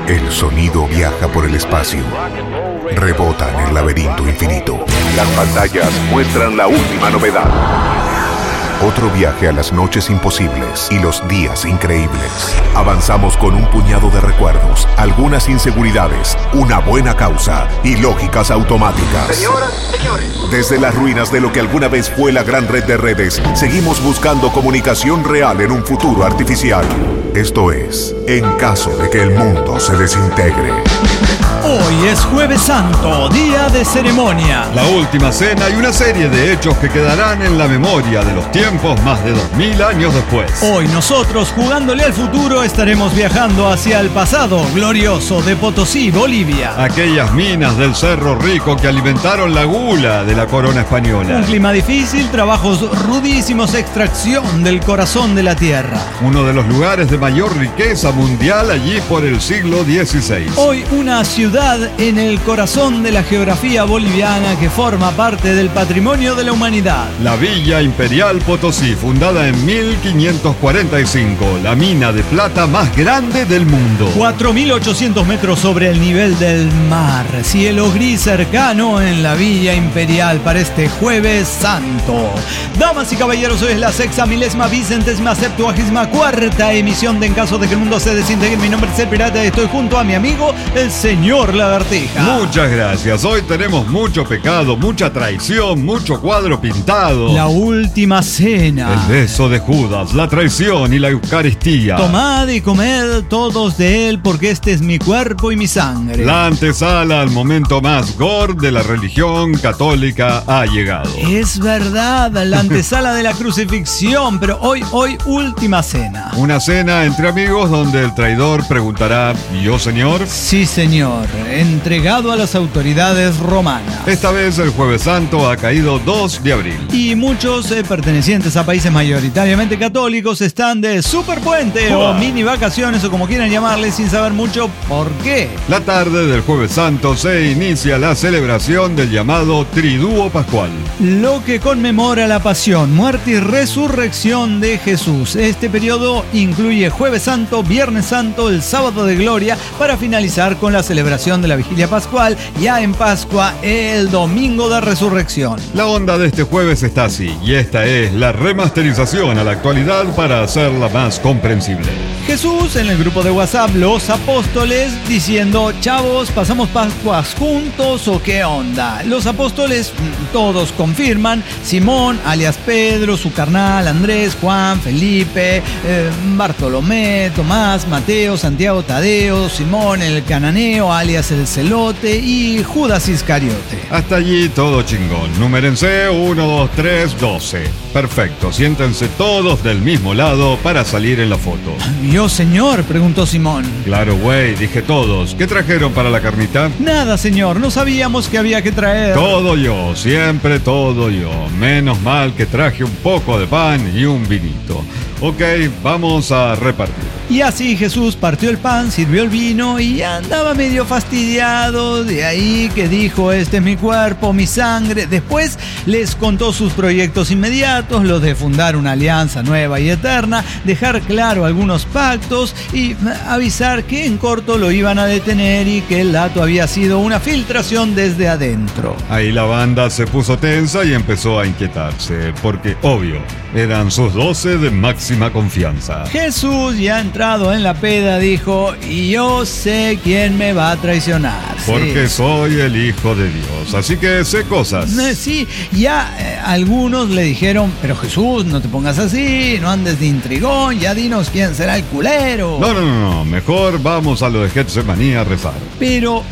El sonido viaja por el espacio. Rebota en el laberinto infinito. Las pantallas muestran la última novedad. Otro viaje a las noches imposibles y los días increíbles. Avanzamos con un puñado de recuerdos, algunas inseguridades, una buena causa y lógicas automáticas. Señoras, señores. Desde las ruinas de lo que alguna vez fue la gran red de redes, seguimos buscando comunicación real en un futuro artificial. Esto es, en caso de que el mundo se desintegre. Hoy es Jueves Santo, día de ceremonia. La última cena y una serie de hechos que quedarán en la memoria de los tiempos más de 2000 años después. Hoy nosotros, jugándole al futuro, estaremos viajando hacia el pasado glorioso de Potosí, Bolivia. Aquellas minas del Cerro Rico que alimentaron la gula de la corona española. Un clima difícil, trabajos rudísimos, extracción del corazón de la tierra. Uno de los lugares de mayor riqueza mundial allí por el siglo XVI. Hoy una ciudad en el corazón de la geografía boliviana que forma parte del patrimonio de la humanidad. La Villa Imperial Potosí, fundada en 1545, la mina de plata más grande del mundo. 4.800 metros sobre el nivel del mar, cielo gris cercano en la Villa Imperial para este Jueves Santo. Damas y caballeros, hoy es la 6.000.000.074ª emisión de En caso de que el mundo se desintegre. Mi nombre es El Pirata y estoy junto a mi amigo, el señor Lagartija. Muchas gracias. Hoy tenemos mucho pecado, mucha traición, mucho cuadro pintado. La última cena. El beso de Judas, la traición y la Eucaristía. Tomad y comed todos de él, porque este es mi cuerpo y mi sangre. La antesala al momento más gore de la religión católica ha llegado. Es verdad, la antesala de la crucifixión, pero hoy última cena. Una cena entre amigos donde el traidor preguntará: ¿y yo, señor? Sí, señor, entregado a las autoridades romanas. Esta vez el Jueves Santo ha caído 2 de abril. Y muchos pertenecientes a países mayoritariamente católicos están de superpuente o mini vacaciones o como quieran llamarle, sin saber mucho por qué. La tarde del Jueves Santo se inicia la celebración del llamado Triduo Pascual, lo que conmemora la pasión, muerte y resurrección de Jesús. Este periodo incluye Jueves Santo, Viernes Santo, el Sábado de Gloria, para finalizar con la celebración de la Vigilia Pascual, ya en Pascua el Domingo de Resurrección. La onda de este jueves está así, y esta es la remasterización a la actualidad para hacerla más comprensible. Jesús en el grupo de WhatsApp, los apóstoles, diciendo: chavos, ¿pasamos Pascuas juntos o qué onda? Los apóstoles todos confirman: Simón, alias Pedro, su carnal Andrés, Juan, Felipe, Bartolomé, Tomás, Mateo, Santiago, Tadeo, Simón el cananeo, alias el celote, y Judas Iscariote. Hasta allí todo chingón. Númerense 1, 2, 3, 12. Perfecto, siéntense todos del mismo lado para salir en la foto. ¿Yo, señor?, preguntó Simón. Claro, güey, dije todos. ¿Qué trajeron para la carnita? Nada, señor, no sabíamos que había que traer. Todo yo, siempre todo yo. Menos mal que traje un poco de pan y un vinito. Ok, vamos a repartir. Y así Jesús partió el pan, sirvió el vino y andaba medio fastidiado. De ahí que dijo: este es mi cuerpo, mi sangre. Después les contó sus proyectos inmediatos, los de fundar una alianza nueva y eterna, dejar claro algunos pactos y avisar que en corto lo iban a detener y que el dato había sido una filtración desde adentro. Ahí la banda se puso tensa y empezó a inquietarse, porque obvio, eran sus 12 de máxima confianza. Jesús, ya entrado en la peda, dijo: y yo sé quién me va a traicionar. Porque soy el Hijo de Dios, así que sé cosas. Sí, ya algunos le dijeron: pero Jesús, no te pongas así, no andes de intrigón, ya dinos quién será el culero. No, mejor vamos a lo de Getsemaní a rezar. Pero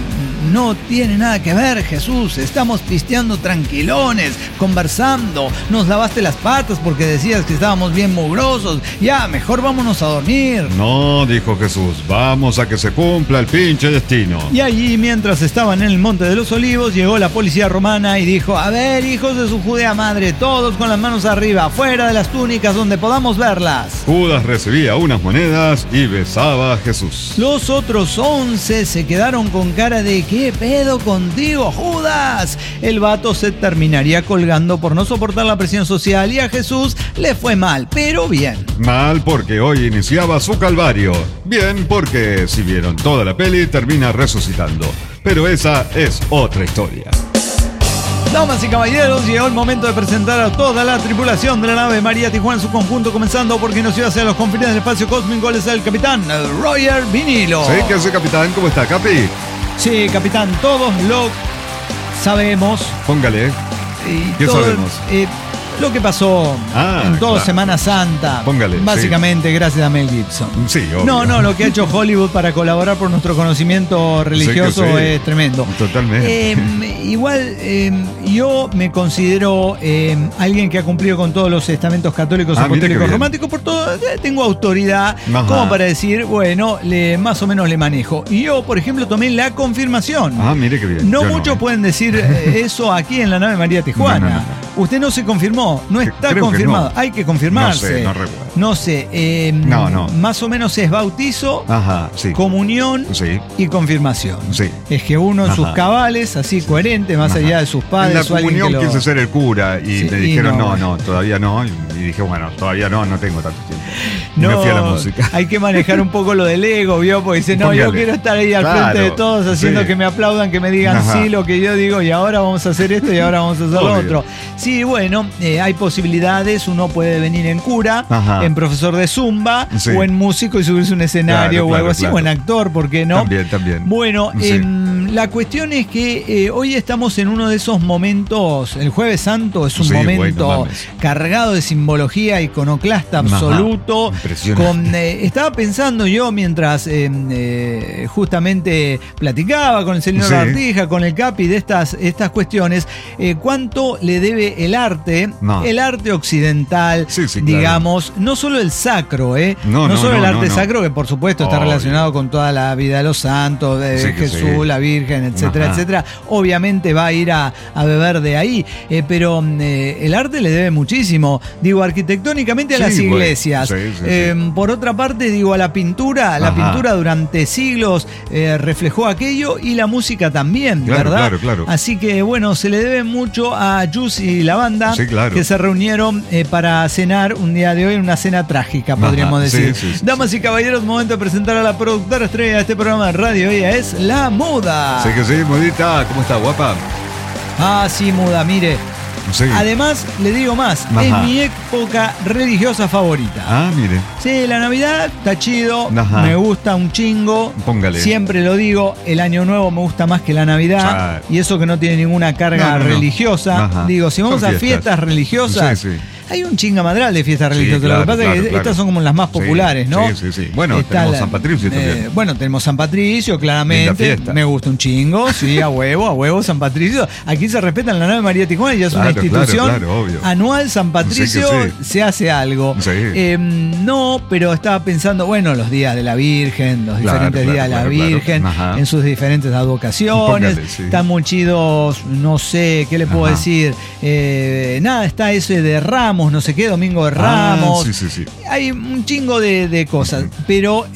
no tiene nada que ver, Jesús. Estamos pisteando tranquilones, conversando. Nos lavaste las patas porque decías que estábamos bien mugrosos. Ya, mejor vámonos a dormir. No, dijo Jesús, vamos a que se cumpla el pinche destino. Y allí, mientras estaban en el Monte de los Olivos, llegó la policía romana y dijo: a ver, hijos de su Judea madre, todos con las manos arriba, fuera de las túnicas donde podamos verlas. Judas recibía unas monedas y besaba a Jesús. Los otros 11 se quedaron con cara de: ¿qué pedo contigo, Judas? El vato se terminaría colgando por no soportar la presión social y a Jesús le fue mal, pero bien. Mal porque hoy iniciaba su calvario. Bien porque, si vieron toda la peli, termina resucitando. Pero esa es otra historia. Damas y caballeros, llegó el momento de presentar a toda la tripulación de la nave María Tijuana en su conjunto, comenzando porque nos iba hacia los confines del espacio cósmico. Él es el capitán Roger Vinilo. Sí, ¿qué hace, capitán? ¿Cómo está, Capi? Sí, capitán, todos lo sabemos. Póngale. ¿Qué sabemos? Lo que pasó en toda Semana Santa. Póngale. Básicamente, sí, gracias a Mel Gibson. Sí, obvio. No, lo que ha hecho Hollywood para colaborar por nuestro conocimiento religioso es tremendo. Totalmente. Yo me considero alguien que ha cumplido con todos los estamentos católicos apostólicos románticos. Por todo, tengo autoridad como para decir, bueno, más o menos le manejo. Y yo, por ejemplo, tomé la confirmación. Mire qué bien. No muchos pueden decir eso aquí en la nave María Tijuana. No. Usted no se confirmó, no está Creo confirmado. No. Hay que confirmarse. No recuerdo. No sé. No. Más o menos es bautizo, sí, comunión y confirmación. Sí. Es que uno en sus cabales, así coherente, más allá de sus padres. En la comunión quise ser el cura y me dijeron no, todavía no. Y dije, bueno, todavía no tengo tanto tiempo. No, me fui a la música. Hay que manejar un poco lo del ego, ¿vio? Porque dice, no, yo quiero estar ahí al frente de todos haciendo que me aplaudan, que me digan sí lo que yo digo, y ahora vamos a hacer esto y ahora vamos a hacer lo otro. Sí, bueno, hay posibilidades. Uno puede venir en cura, en profesor de zumba, o en músico y subirse a un escenario o algo así, o en actor, ¿por qué no? También. Bueno, la cuestión es que hoy estamos en uno de esos momentos. El Jueves Santo es un momento cargado de simbología iconoclasta absoluto. Estaba pensando yo mientras justamente platicaba con el señor Bartija, con el Capi de estas cuestiones, cuánto le debe el arte occidental, digamos, no solo el sacro, no solo el arte sacro, que por supuesto está relacionado con toda la vida de los santos, de Jesús, la Virgen, etcétera, etcétera. Obviamente va a ir a beber de ahí, pero el arte le debe muchísimo, digo, arquitectónicamente a las iglesias. Por otra parte, digo, a la pintura. La pintura durante siglos reflejó aquello, y la música también, ¿verdad? Claro. Así que, bueno, se le debe mucho a Jus y la banda, que se reunieron para cenar un día de hoy, una cena trágica, podríamos decir. Damas y caballeros, momento de presentar a la productora estrella de este programa de radio. Ella es La Muda. Sí que sí, Mudita. ¿Cómo está, guapa? Sí, Muda, mire. Además, le digo más, es mi época religiosa favorita. Mire. Sí, la Navidad está chido, me gusta un chingo. Póngale. Siempre lo digo, el Año Nuevo me gusta más que la Navidad. Y eso que no tiene ninguna carga religiosa. Digo, si vamos a fiestas religiosas, hay un chingamadral de fiestas religiosas. Lo que pasa es que estas son como las más populares, ¿no? Sí. Bueno, tenemos San Patricio también. Bueno, tenemos San Patricio, claramente. Me gusta un chingo, sí, a huevo, San Patricio. Aquí se respeta en la nave María Tijuana, ya es una institución anual. San Patricio se hace algo. No, pero estaba pensando, bueno, los días de la Virgen, los diferentes días de la Virgen, en sus diferentes advocaciones. Están muy chidos, no sé, ¿qué le puedo decir? Nada, está ese de Ramos, no sé qué, Domingo de Ramos. Hay un chingo de cosas, pero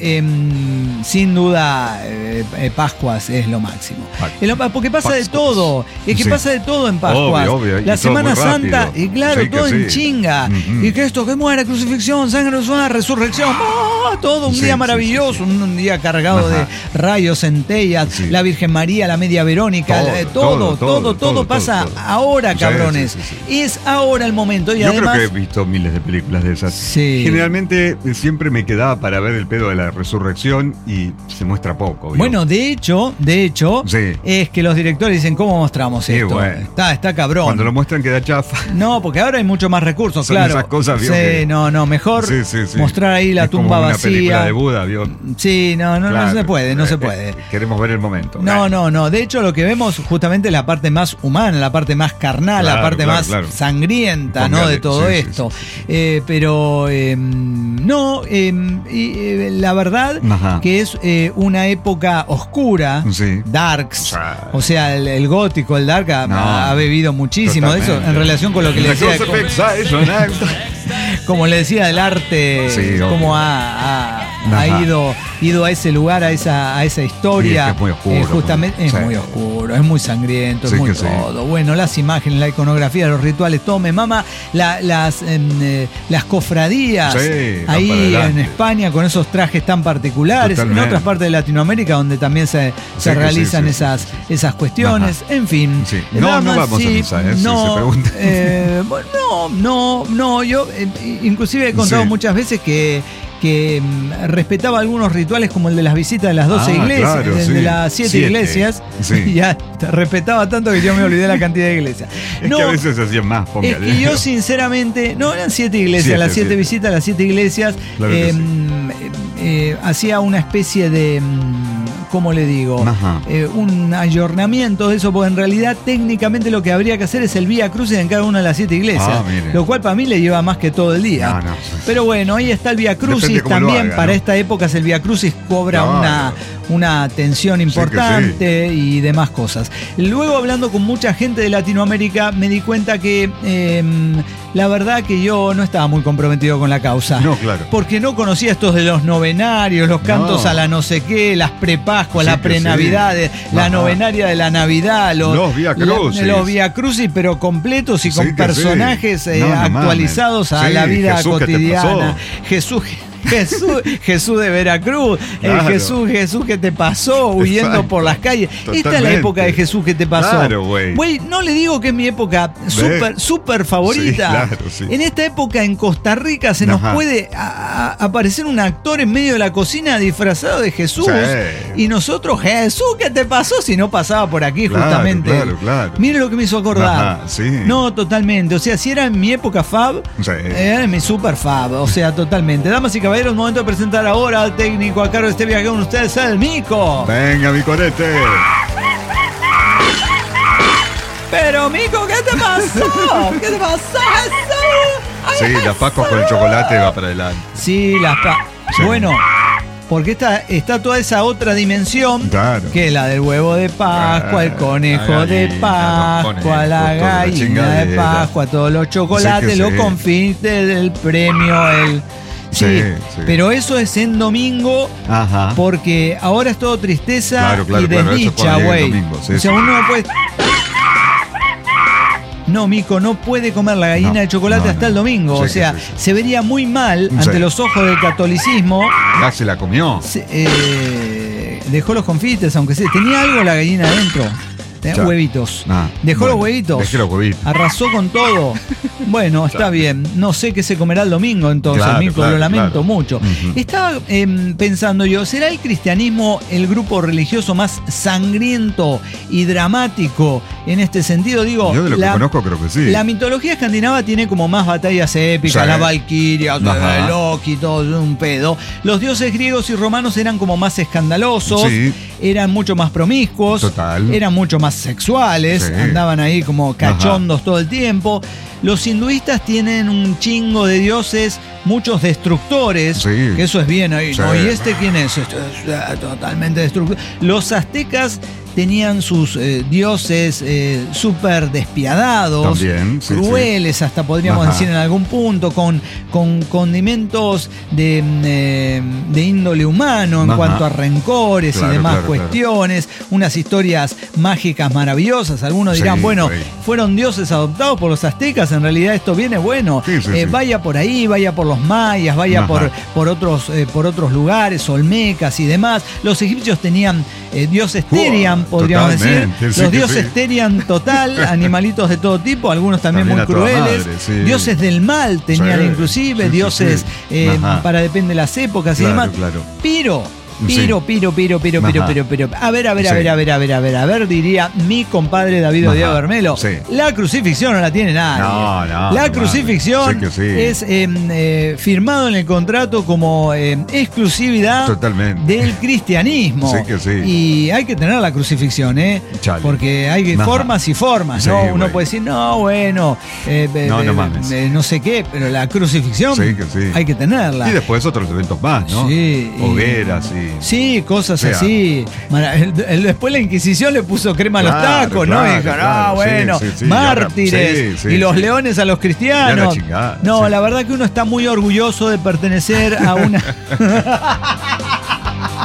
sin duda Pascuas es lo máximo. Porque pasa de todo. Es que pasa de todo en Pascuas. Obvio. La Semana Santa, y claro, todo en chinga. Y que esto, que muera, crucifixión, sangre, resurrección. Todo un día maravilloso, un día cargado de rayos, centellas, la Virgen María, la Media Verónica, todo pasa ahora, cabrones. Es ahora el momento. Y yo además, creo que he visto miles de películas de esas. Generalmente siempre me quedaba para ver el pedo de la resurrección y se muestra poco. Bueno, de hecho, es que los directores dicen, ¿cómo mostramos esto? Bueno. Está cabrón. Cuando lo muestran queda chafa. No, porque ahora hay mucho más recursos, son claro. Esas cosas, mejor mostrar ahí la tumba vacía. Una película de Buda, ¿vio? Sí, no se puede, no se puede. Queremos ver el momento. No. De hecho, lo que vemos justamente es la parte más humana, la parte más carnal, la parte más sangrienta, ¿no? De todo esto. Pero la verdad que es una época oscura, darks. O sea, el gótico, el dark ha bebido muchísimo de eso en relación con lo que le decía. Como le decía del arte, cómo ha ido ido a ese lugar, a esa historia. Sí, es muy oscuro. Justamente, es muy oscuro, es muy sangriento, es muy todo. Sí. Bueno, las imágenes, la iconografía, los rituales, todo me mama. Las cofradías ahí en España con esos trajes tan particulares. Totalmente. En otras partes de Latinoamérica donde también se realizan esas cuestiones. Ajá. En fin. Sí. No vamos a misa, si se pregunta. No, yo inclusive he contado muchas veces que respetaba algunos rituales como el de las visitas de las 12 iglesias, claro, de las 7 iglesias. Sí. Ya respetaba tanto que yo me olvidé la cantidad de iglesias. Es que a veces se hacían más, póngale. Es que yo sinceramente, no eran 7 iglesias, las 7 visitas, las 7 iglesias. Claro hacía una especie de, ¿cómo le digo? Un ayornamiento de eso, porque en realidad técnicamente lo que habría que hacer es el Vía Crucis en cada una de las 7 iglesias, lo cual para mí le lleva más que todo el día. Pero bueno, ahí está el Vía Crucis también, para esta época el Vía Crucis cobra una atención importante y demás cosas. Luego, hablando con mucha gente de Latinoamérica, me di cuenta que la verdad que yo no estaba muy comprometido con la causa. No, claro. Porque no conocía estos de los novenarios, los cantos a la no sé qué, las prepascuas, las prenavidades, la novenaria de la Navidad, los Vía Crucis. Los Vía Crucis, pero completos y con personajes actualizados a la vida Jesús, cotidiana. Jesús de Veracruz, claro. Jesús que te pasó huyendo por las calles. Totalmente. Esta es la época de Jesús que te pasó. Claro, güey. No le digo que es mi época súper favorita. Sí, claro, en esta época en Costa Rica se nos puede aparecer un actor en medio de la cocina disfrazado de Jesús. Y nosotros, Jesús, ¿qué te pasó? Si no pasaba por aquí, justamente. Claro. Mire lo que me hizo acordar. No, totalmente. O sea, si era en mi época fab, era en mi super fab. O sea, totalmente. Damas y caballeros, momento de presentar ahora al técnico a cargo de este viaje con ustedes, el Mico. Venga, Miconete. Pero, Mico, ¿qué te pasó? ¿Qué te pasó, Jesús? Sí, las pascuas con el chocolate va para adelante. Sí, bueno, porque está toda esa otra dimensión, que es la del huevo de Pascua, el conejo de Pascua, la gallina de Pascua, todos los chocolates, los confites del premio, Sí, pero eso es en domingo, porque ahora es todo tristeza y desdicha, güey. O sea, uno no puede... No, Mico, no puede comer la gallina de chocolate hasta el domingo. O sea, se vería muy mal ante los ojos del catolicismo. Ya se la comió. Dejó los confites, aunque tenía algo la gallina adentro. Huevitos. Dejó los huevitos. Dejé los huevitos. Arrasó con todo. Bueno, está bien. No sé qué se comerá el domingo entonces, Mico, lo lamento mucho. Estaba pensando yo, ¿será el cristianismo el grupo religioso más sangriento y dramático en este sentido? Digo, yo de lo que conozco creo que sí. La mitología escandinava tiene como más batallas épicas, las valquirias, Loki, todo un pedo. Los dioses griegos y romanos eran como más escandalosos, eran mucho más promiscuos, eran mucho más sexuales, andaban ahí como cachondos todo el tiempo. Los hinduistas tienen un chingo de dioses, muchos destructores, que eso es bien ahí, ¿no? ¿Y este quién es? Totalmente destructor. Los aztecas tenían sus dioses súper despiadados, crueles, hasta podríamos decir en algún punto, con condimentos de índole humano en cuanto a rencores y demás cuestiones, unas historias mágicas maravillosas. Algunos dirán, fueron dioses adoptados por los aztecas, en realidad esto viene vaya por ahí, vaya por los mayas, vaya por otros lugares, olmecas y demás. Los egipcios tenían dioses Terian, podríamos decir. Los dioses Terian total, animalitos de todo tipo, algunos también muy crueles. Dioses del mal tenían inclusive, dioses para depende de las épocas y demás. Pero a ver, diría mi compadre David Odiado Bermelo, la crucifixión no la tiene nadie. La crucifixión es firmado en el contrato como exclusividad del cristianismo. Y hay que tener la crucifixión, porque hay formas y formas, ¿no? Uno puede decir, no sé qué, pero la crucifixión hay que tenerla. Y después otros eventos más, ¿no? Hogueras y... Sí, cosas así. Después la Inquisición le puso crema a los tacos, ¿no? Y dijo, mártires. Y los leones a los cristianos. La verdad que uno está muy orgulloso de pertenecer a una...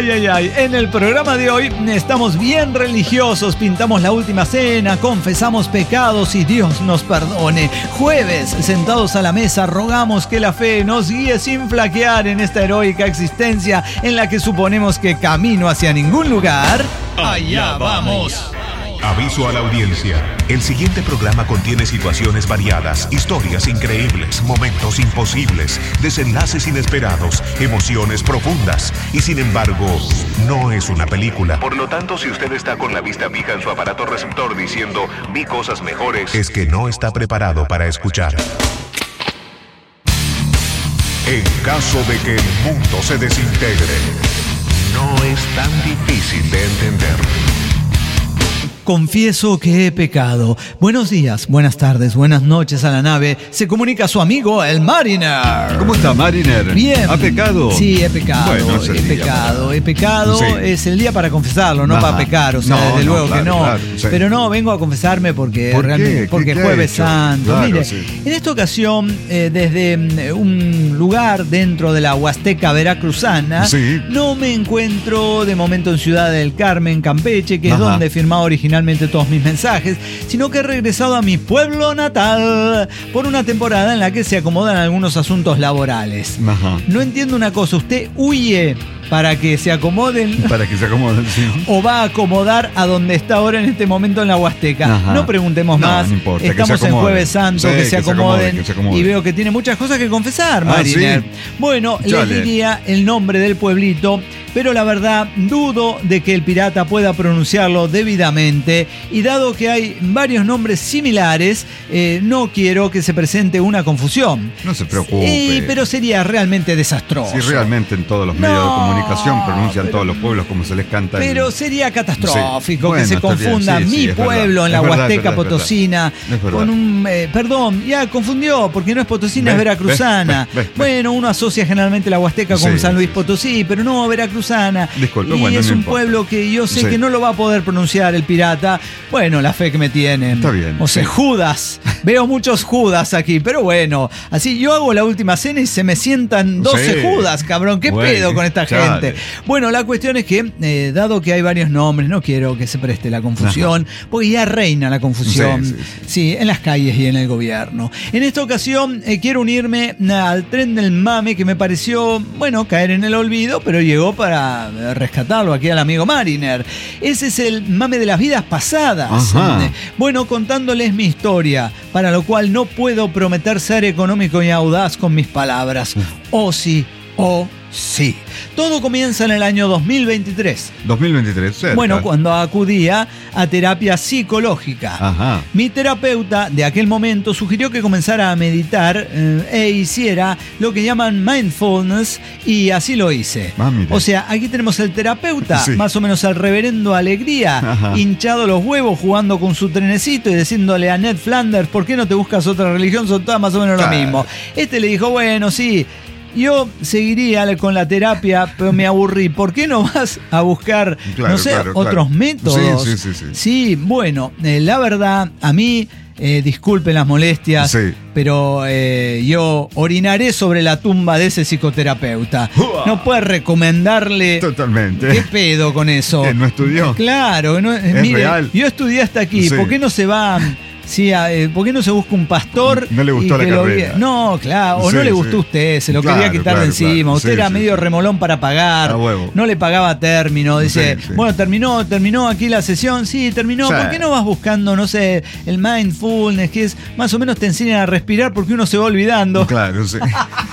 Ay, ay, ay. En el programa de hoy estamos bien religiosos, pintamos la última cena, confesamos pecados y Dios nos perdone. Jueves, sentados a la mesa, rogamos que la fe nos guíe sin flaquear en esta heroica existencia en la que suponemos que camino hacia ningún lugar, allá vamos. Aviso a la audiencia. El siguiente programa contiene situaciones variadas, historias increíbles, momentos imposibles, desenlaces inesperados, emociones profundas. Y sin embargo, no es una película. Por lo tanto, si usted está con la vista fija en su aparato receptor diciendo "vi cosas mejores", es que no está preparado para escuchar. En caso de que el mundo se desintegre, no es tan difícil de entender. Confieso que he pecado. Buenos días, buenas tardes, buenas noches a la nave. Se comunica su amigo, el Mariner. ¿Cómo está, Mariner? Bien. ¿Ha pecado? Sí, he pecado. Bueno, he pecado. Sí. Es el día para confesarlo, no para pecar. O sea, no, desde luego claro, que no. Claro, sí. Pero no, vengo a confesarme porque realmente, porque Jueves Santo. Claro, Mire, sí. en esta ocasión, desde un lugar dentro de la Huasteca veracruzana, Sí. no me encuentro de momento en Ciudad del Carmen, Campeche, que es donde he firmado originalmente todos mis mensajes, sino que he regresado a mi pueblo natal por una temporada en la que se acomodan algunos asuntos laborales. Ajá. No entiendo una cosa, ¿usted huye para que se acomoden? Para que se acomoden, sí. ¿O va a acomodar a donde está ahora en este momento en la Huasteca? Ajá. No preguntemos No, más. no importa, Estamos en Jueves Santo, sí, que se acomoden. Y veo que tiene muchas cosas que confesar, Mariner. ¿Sí? Bueno, les diría el nombre del pueblito, pero la verdad dudo de que el pirata pueda pronunciarlo debidamente, y dado que hay varios nombres similares, no quiero que se presente una confusión. No se preocupe. Sí, pero sería realmente desastroso. Si realmente en todos los medios de comunicación pronuncian todos los pueblos como se les canta. Pero sería catastrófico Sí. que Bueno, se está bien. confunda Sí, mi es pueblo verdad. en la Es verdad, Huasteca es verdad, Potosina es verdad. con un... perdón, ya confundió, porque no es Potosina, Ve, es veracruzana. ve. Bueno, uno asocia generalmente la Huasteca con Sí, San Luis sí, Potosí, pero no, veracruzana. Disculpe, y bueno, es no un importa. pueblo que yo sé Sí. que no lo va a poder pronunciar el pirata. Bueno, la fe que me tienen. Está bien, O sea, sí. Judas. Veo muchos Judas aquí, pero bueno. Así yo hago la última cena y se me sientan 12 Sí. Judas, cabrón. ¿Qué Bueno, pedo con esta chale. gente? Bueno, la cuestión es que, dado que hay varios nombres, no quiero que se preste la confusión, porque ya reina la confusión. Sí, Sí, en las calles y en el gobierno. En esta ocasión quiero unirme al tren del mame, que me pareció, bueno, caer en el olvido, pero llegó para rescatarlo aquí al amigo Mariner. Ese es el mame de las vidas pasadas. Ajá. Bueno, contándoles mi historia, para lo cual no puedo prometer ser económico y audaz con mis palabras. Oh sí, oh sí. Todo comienza en el año 2023. 2023, cerca. Bueno, cuando acudía a terapia psicológica. Ajá. Mi terapeuta de aquel momento sugirió que comenzara a meditar e hiciera lo que llaman mindfulness, y así lo hice. Ah, mire. O sea, aquí tenemos el terapeuta, Sí. más o menos al reverendo Alegría, Ajá. hinchado los huevos, jugando con su trenecito y diciéndole a Ned Flanders, ¿por qué no te buscas otra religión? Son todas más o menos Claro. lo mismo. Este le dijo, bueno, sí, yo seguiría con la terapia, pero me aburrí. ¿Por qué no vas a buscar, Claro, no sé, claro, otros claro. métodos? Sí. Sí, bueno, la verdad, a mí, disculpen las molestias, Sí. pero yo orinaré sobre la tumba de ese psicoterapeuta. ¡Uah! No puedes recomendarle... Totalmente. ¿Qué pedo con eso? ¿Que no estudió? Claro, no, mire, real. yo estudié hasta aquí, Sí. ¿por qué no se va... Sí, ¿por qué no se busca un pastor? No le gustó y la que lo carrera. guíe? No, claro, o Sí, no le sí. gustó a usted, se lo Claro, quería quitar de claro, encima. claro. Usted Sí, era sí, medio sí. remolón para pagar, A huevo. no le pagaba término. Dice, Sí, sí. bueno, terminó aquí la sesión, sí, terminó. Sí. ¿Por qué no vas buscando, no sé, el mindfulness, que es más o menos te enseñan a respirar porque uno se va olvidando? Claro, sí.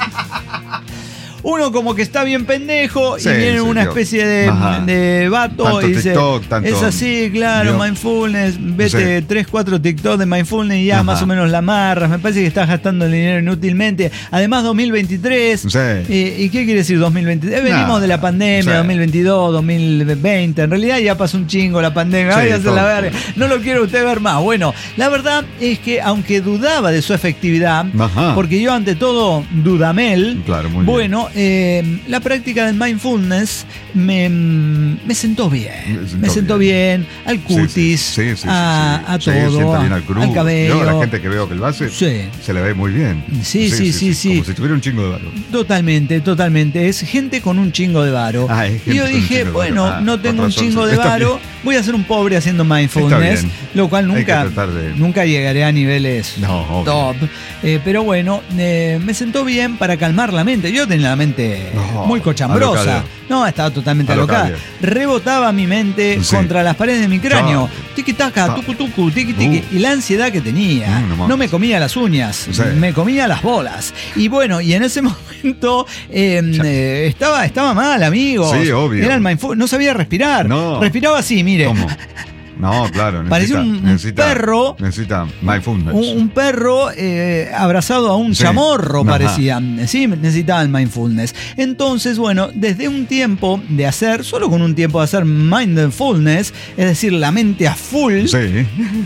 Uno como que está bien pendejo Sí, y viene sí, una yo. especie Ajá. de vato Tanto y dice, TikTok, tanto- es así, claro, yo. mindfulness, vete Sí. 3-4 TikTok de mindfulness y ya Ajá. más o menos la amarras. Me parece que estás gastando el dinero inútilmente. Además 2023, Sí. ¿y qué quiere decir 2023? Venimos Nada. de la pandemia, Sí. 2022, 2020, en realidad ya pasó un chingo la pandemia. Sí, Váyase a la todo. verga. No lo quiere usted ver más. Bueno, la verdad es que aunque dudaba de su efectividad, Ajá. porque yo ante todo dudamel, Claro, muy bien. bueno, la práctica del mindfulness me sentó bien. Me sentó bien al cutis, a todo, al cabello. Yo, la gente que veo que lo hace, se le ve muy bien. Sí. Como si tuviera un chingo de varo. Totalmente. Es gente con un chingo de varo. Y yo dije, bueno, no tengo un chingo de varo, voy a ser un pobre haciendo mindfulness, lo cual nunca llegaré a niveles top. Pero bueno, me sentó bien para calmar la mente. Yo tenía la mente muy cochambrosa. No, estaba totalmente alocada. Rebotaba mi mente contra las paredes de mi cráneo. Tiki-taka, tucu-tucu, tiki-tiki. Y la ansiedad que tenía. No me comía las uñas, me comía las bolas. Y bueno, y en ese momento estaba mal, amigo. Sí, obvio. Era el mindfulness, no sabía respirar. Respiraba así, mire. ¿Cómo? No, claro. Parecía un perro. Necesita mindfulness. Un perro abrazado a un chamorro, parecía. Sí, necesitaba el mindfulness. Entonces, bueno, desde un tiempo de hacer, solo con un tiempo de hacer mindfulness, es decir, la mente a full. Sí.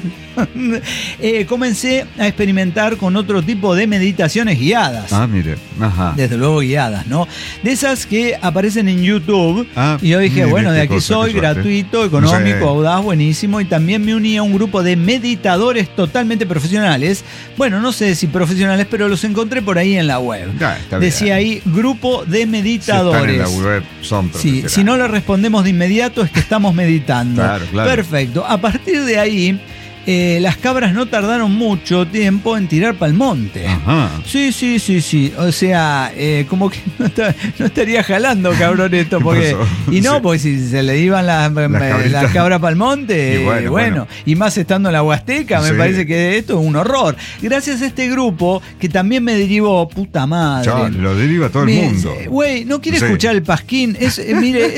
Comencé a experimentar con otro tipo de meditaciones guiadas. Mire. Desde luego guiadas, ¿no? De esas que aparecen en YouTube. Y yo dije, bueno, de aquí soy, gratuito, económico, audaz, buenísimo. Y también me uní a un grupo de meditadores totalmente profesionales. Bueno, no sé si profesionales, pero los encontré por ahí en la web. Decía ahí, grupo de meditadores. Si están en la web, son profesionales. Si no le respondemos de inmediato es que estamos meditando. Claro. Perfecto. A partir de ahí, las cabras no tardaron mucho tiempo en tirar pa'l monte. Sí. O sea, como que no estaría jalando, cabrón, esto. Porque, porque si se le iban las cabras pa'l monte, y bueno, y más estando en la Huasteca, me parece que esto es un horror. Gracias a este grupo, que también me derivó, puta madre. Lo deriva todo el mundo. Güey, no quiere escuchar el Pasquín. Mire,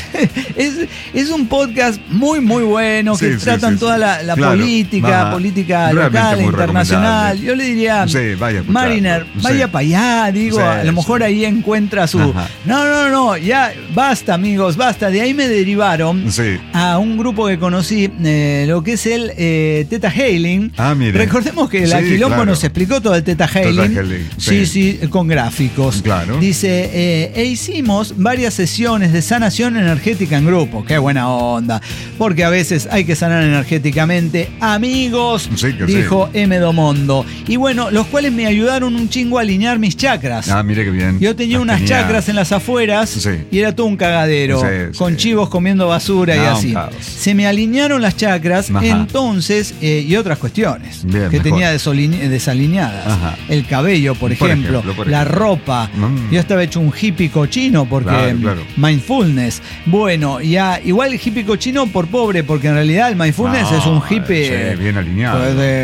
es un podcast muy, muy bueno, que tratan toda la política local, internacional. Yo le diría, Mariner, vaya para allá, digo, a lo mejor ahí encuentra su... No, ya, basta, amigos, basta. De ahí me derivaron a un grupo que conocí, lo que es el Theta Healing. Recordemos que el Aquilombo nos explicó todo el Theta Healing. Sí, con gráficos. Dice, hicimos varias sesiones de sanación energética en grupo. Qué buena onda. Porque a veces hay que sanar energéticamente. Amigos, dijo M. Domondo. Y bueno, los cuales me ayudaron un chingo a alinear mis chakras. Mire qué bien. Yo tenía unas chakras en las afueras y era todo un cagadero, con chivos comiendo basura y así. Se me alinearon las chakras, entonces, y otras cuestiones que tenía desalineadas. El cabello, por ejemplo, la ropa. Yo estaba hecho un hippie cochino porque mindfulness. Bueno, ya igual hippie cochino por pobre, porque en realidad el mindfulness es un hippie bien alineado.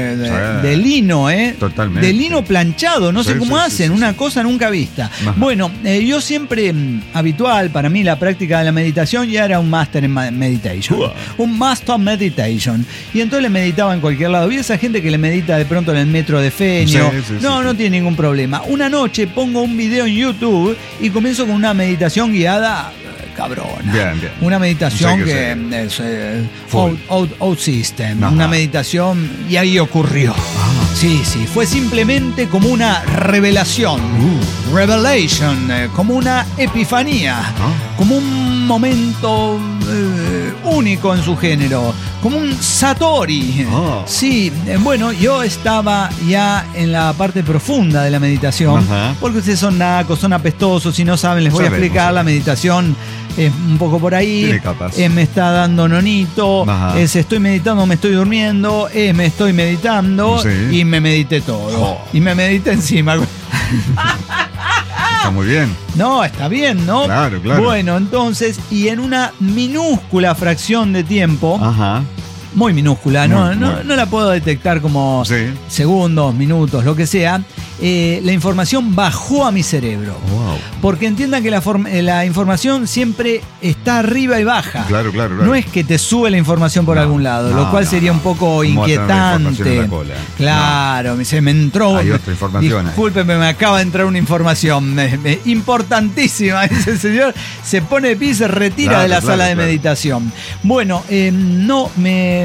De lino, Totalmente. De lino planchado, no sé cómo hacen, una cosa nunca vista. Bueno, yo siempre, habitual para mí la práctica de la meditación ya era un master en meditation. Un master meditation. Y entonces le meditaba en cualquier lado. Vi a esa gente que le medita de pronto en el metro de Feño. No tiene ningún problema. Una noche pongo un video en YouTube y comienzo con una meditación guiada cabrona. Bien. Una meditación que es Out System. Una meditación y ahí ocurrió. Sí, fue simplemente como una revelación. Revelation, como una epifanía. Como un momento único en su género. Como un Satori. Sí, bueno, yo estaba ya en la parte profunda de la meditación. Porque ustedes son nacos, son apestosos. Si no saben, les voy a explicar. La meditación es un poco por ahí. Me está dando nonito. Estoy meditando, me estoy durmiendo. Me estoy meditando. Y me medité todo. Y me medité encima. Está muy bien. No, está bien, ¿no? Claro. Bueno, entonces, y en una minúscula fracción de tiempo, muy minúscula, no la puedo detectar como segundos, minutos, lo que sea, la información bajó a mi cerebro. Porque entiendan que la información siempre está arriba y baja. Claro. No es que te sube la información por algún lado, lo cual sería un poco inquietante. Claro, se me entró. Hay otra información. Discúlpeme, me acaba de entrar una información importantísima. Ese señor se pone de pie y se retira de la sala de meditación. Bueno, no me me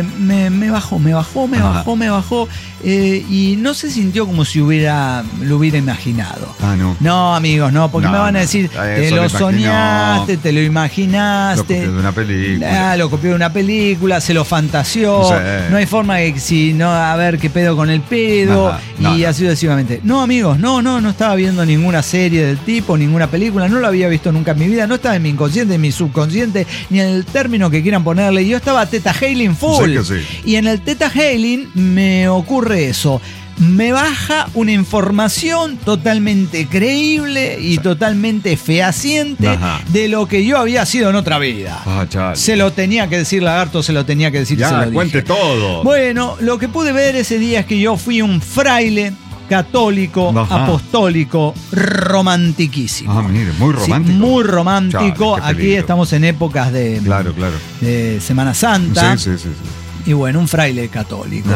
bajó. Y no se sintió como si lo hubiera imaginado. No. No, amigos, no, porque me van a decir, te lo soñaste, te lo imaginaste. Lo copió de una película. Lo copió de una película, se lo fantaseó. Sí. No hay forma de si no, a ver qué pedo con el pedo. Ajá. Así sucesivamente. No, amigos, no estaba viendo ninguna serie del tipo, ninguna película, no lo había visto nunca en mi vida, no estaba en mi inconsciente, en mi subconsciente, ni en el término que quieran ponerle. Yo estaba Theta Healing full. Sí que sí. Y en el Theta Healing me ocurre eso. Me baja una información totalmente creíble y totalmente fehaciente de lo que yo había sido en otra vida. Se lo tenía que decir Lagarto, se lo tenía que decir. Ya, se lo cuente dije. todo. Bueno, lo que pude ver ese día es que yo fui un fraile católico, apostólico, romantiquísimo. Mire, muy romántico. Sí, muy romántico. Chale, aquí estamos en épocas de Semana Santa. Sí. Y bueno, un fraile católico.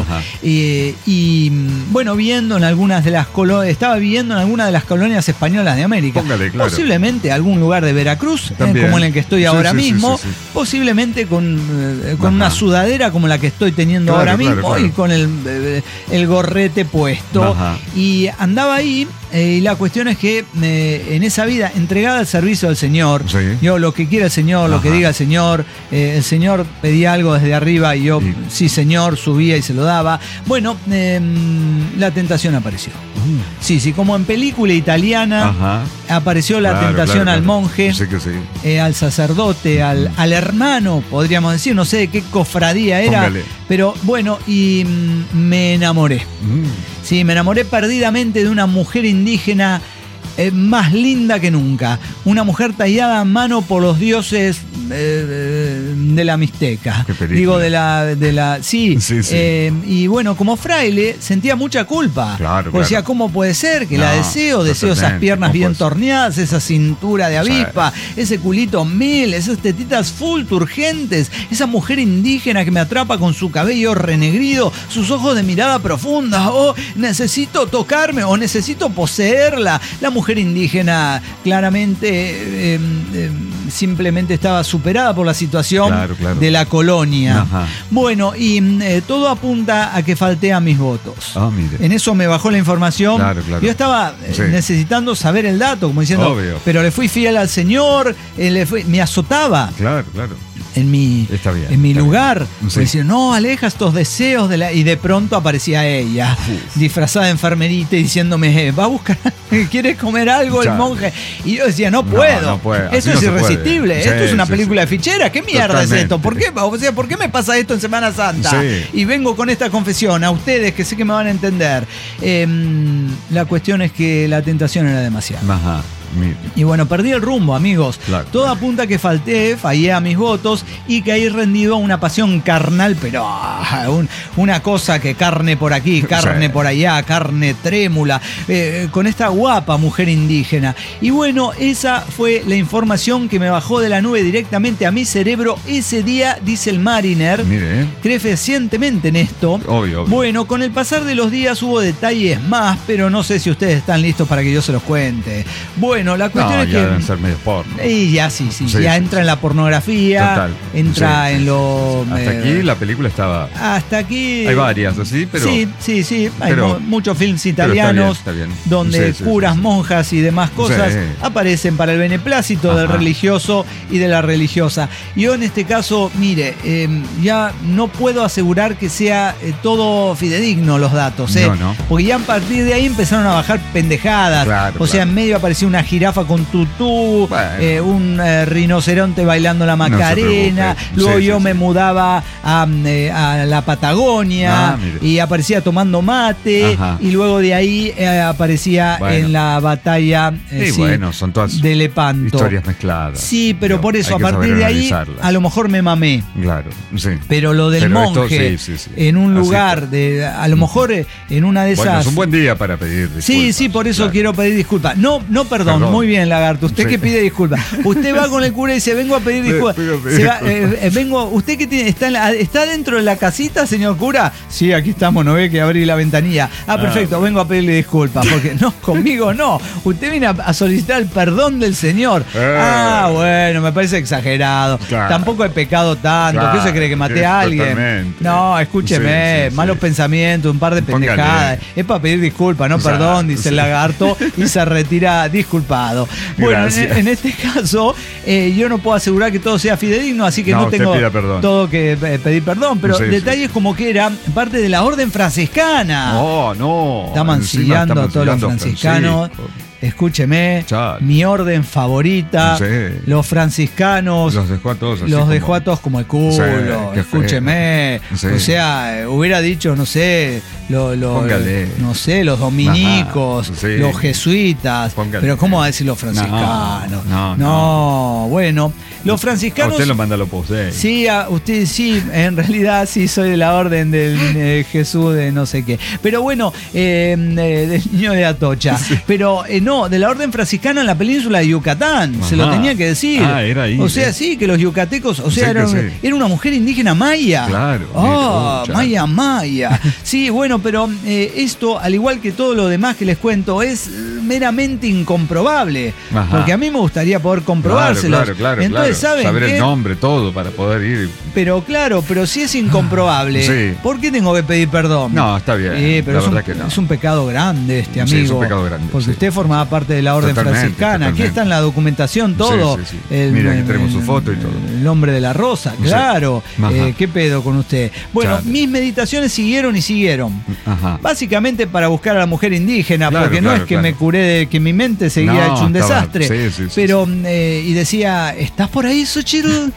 Y bueno, viviendo en algunas de las colonias, estaba viviendo en algunas de las colonias españolas de América. Póngale, claro. Posiblemente algún lugar de Veracruz, como en el que estoy ahora mismo. Sí. Posiblemente con una sudadera como la que estoy teniendo ahora mismo y con el gorrete puesto. Y andaba ahí. Y la cuestión es que en esa vida entregada al servicio del Señor, yo lo que quiera el Señor, lo que diga el Señor pedía algo desde arriba y yo, sí Señor, subía y se lo daba. Bueno, la tentación apareció. Sí, como en película italiana apareció la tentación al monje, al sacerdote, al hermano, podríamos decir, no sé de qué cofradía era. Póngale. Pero bueno, y me enamoré. Sí, me enamoré perdidamente de una mujer indígena más linda que nunca. Una mujer tallada a mano por los dioses de la Mixteca. Digo, de la sí. Y bueno, como fraile sentía mucha culpa. Porque decía, ¿cómo puede ser que la deseo esas piernas bien torneadas, esa cintura de avispa, ese culito esas tetitas full turgentes, esa mujer indígena que me atrapa con su cabello renegrido, sus ojos de mirada profunda, necesito tocarme o necesito poseerla. La mujer indígena claramente simplemente estaba superada por la situación de la colonia. Bueno, y todo apunta a que falté a mis votos. En eso me bajó la información. Yo estaba necesitando saber el dato, como diciendo, pero le fui fiel al Señor, me azotaba. En mi lugar. Decía, no, aleja estos deseos y de pronto aparecía ella, disfrazada de enfermerita y diciéndome, va a buscar, ¿quieres comer algo el monje? Y yo decía, no puedo. Esto es irresistible. Esto es una película de fichera. ¿Qué mierda es esto? ¿Por qué? O sea, ¿por qué me pasa esto en Semana Santa? Y vengo con esta confesión a ustedes que sé que me van a entender. La cuestión es que la tentación era demasiada. Y bueno, perdí el rumbo, amigos. Todo apunta a que fallé a mis votos y caí rendido a una pasión carnal, pero una cosa que carne por aquí, carne por allá, carne trémula, con esta guapa mujer indígena. Y bueno, esa fue la información que me bajó de la nube directamente a mi cerebro ese día, dice el Mariner. Cree fehacientemente en esto. Obvio. Bueno, con el pasar de los días hubo detalles más, pero no sé si ustedes están listos para que yo se los cuente. Bueno, la cuestión es que deben ser medio porno. Y ya ya entra en la pornografía, entra en lo... Hasta aquí la película estaba... Hasta aquí... Hay varias, así, pero... Sí. Hay muchos films italianos está bien. Donde curas, monjas y demás cosas aparecen para el beneplácito del religioso y de la religiosa. Yo en este caso, mire, ya no puedo asegurar que sea todo fidedigno los datos, No. Porque ya a partir de ahí empezaron a bajar pendejadas. O sea, en medio apareció una jirafa con tutú, un rinoceronte bailando la Macarena, luego yo me mudaba a la Patagonia y aparecía tomando mate y luego de ahí aparecía en la batalla son todas de Lepanto. Historias mezcladas. Sí, pero por eso a partir de ahí a lo mejor me mamé. Pero lo del monje en un lugar a lo mejor en una de esas... es un buen día para pedir disculpas. Sí, por eso quiero pedir disculpas. No, perdón. perdón. Muy bien, lagarto. Usted que pide disculpas. Usted va con el cura y dice, vengo a pedir disculpas. ¿Usted que tiene, está dentro de la casita, señor cura? Sí, aquí estamos, no ve que abrí la ventanilla. Perfecto, vengo a pedirle disculpas, porque no, conmigo no. Usted viene a solicitar el perdón del Señor. Bueno, me parece exagerado. Claro. Tampoco he pecado tanto. Claro. ¿Qué se cree que maté a alguien? Totalmente. No, escúcheme, malos pensamientos, un par de pendejadas. Es para pedir disculpas, no perdón, dice el lagarto, y se retira disculpado. Bueno, en este caso, yo no puedo asegurar que todo sea fidedigno, así que no tengo todo que pedir perdón, pero detalles como que era parte de la orden franciscana. No. Está mancillando a todos los franciscanos. Escúcheme, mi orden favorita, los franciscanos, los dejó a todos como el culo, escúcheme, o sea, hubiera dicho, no sé, los dominicos, los jesuitas, pero ¿cómo va a decir los franciscanos? No, bueno, los franciscanos... A usted lo manda lo posee. Sí, a usted sí, en realidad sí soy de la orden del Jesús de no sé qué, pero bueno, del niño de Atocha, pero no, de la orden franciscana en la península de Yucatán. Se lo tenía que decir. Era ahí. O sea, sí, que los yucatecos, o sea, era una mujer indígena maya. Claro. Maya. Sí, bueno, pero esto, al igual que todo lo demás que les cuento, es meramente incomprobable. Porque a mí me gustaría poder comprobárselos. Claro. Entonces, ¿saben saber el nombre, todo, para poder ir. Pero si es incomprobable, ¿por qué tengo que pedir perdón? No, está bien. Pero es un pecado grande amigo. Sí, es un pecado grande. Porque usted formaba parte de la orden franciscana. Aquí está en la documentación todo. Sí. Mira, aquí tenemos su foto y todo. El nombre de la rosa, claro. ¿Qué pedo con usted? Bueno, mis meditaciones siguieron. Básicamente para buscar a la mujer indígena, porque no es que me curé de que mi mente seguía hecho un desastre. Pero, y decía, ¿estás por ahí, Xochitl?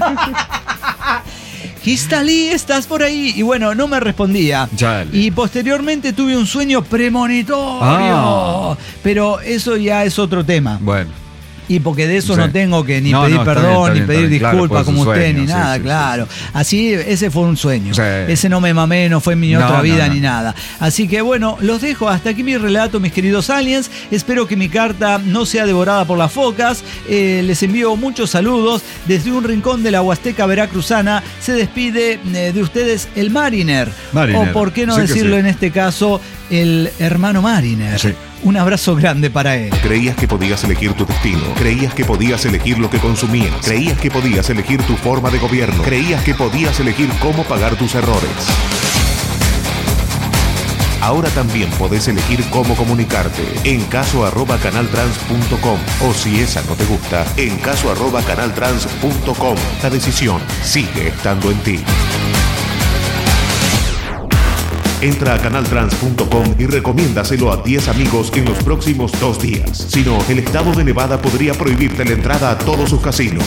Gistalí, ¿estás por ahí? Y bueno, no me respondía. Y posteriormente tuve un sueño premonitorio. Pero eso ya es otro tema. Bueno. Y porque de eso no tengo que ni pedir perdón, ni pedir disculpas como usted, ni nada, claro. Así, ese fue un sueño. Ese no me mamé, no fue mi otra vida ni nada. Así que bueno, los dejo. Hasta aquí mi relato, mis queridos aliens. Espero que mi carta no sea devorada por las focas. Les envío muchos saludos. Desde un rincón de la Huasteca veracruzana se despide de ustedes el Mariner. O por qué no decirlo en este caso, el hermano Mariner. Un abrazo grande para él. Creías que podías elegir tu destino. Creías que podías elegir lo que consumías. Creías que podías elegir tu forma de gobierno. Creías que podías elegir cómo pagar tus errores. Ahora también podés elegir cómo comunicarte. En caso@canaltrans.com. O si esa no te gusta, en caso@canaltrans.com. La decisión sigue estando en ti. Entra a canaltrans.com y recomiéndaselo a 10 amigos en los próximos 2 días. Si no, el estado de Nevada podría prohibirte la entrada a todos sus casinos.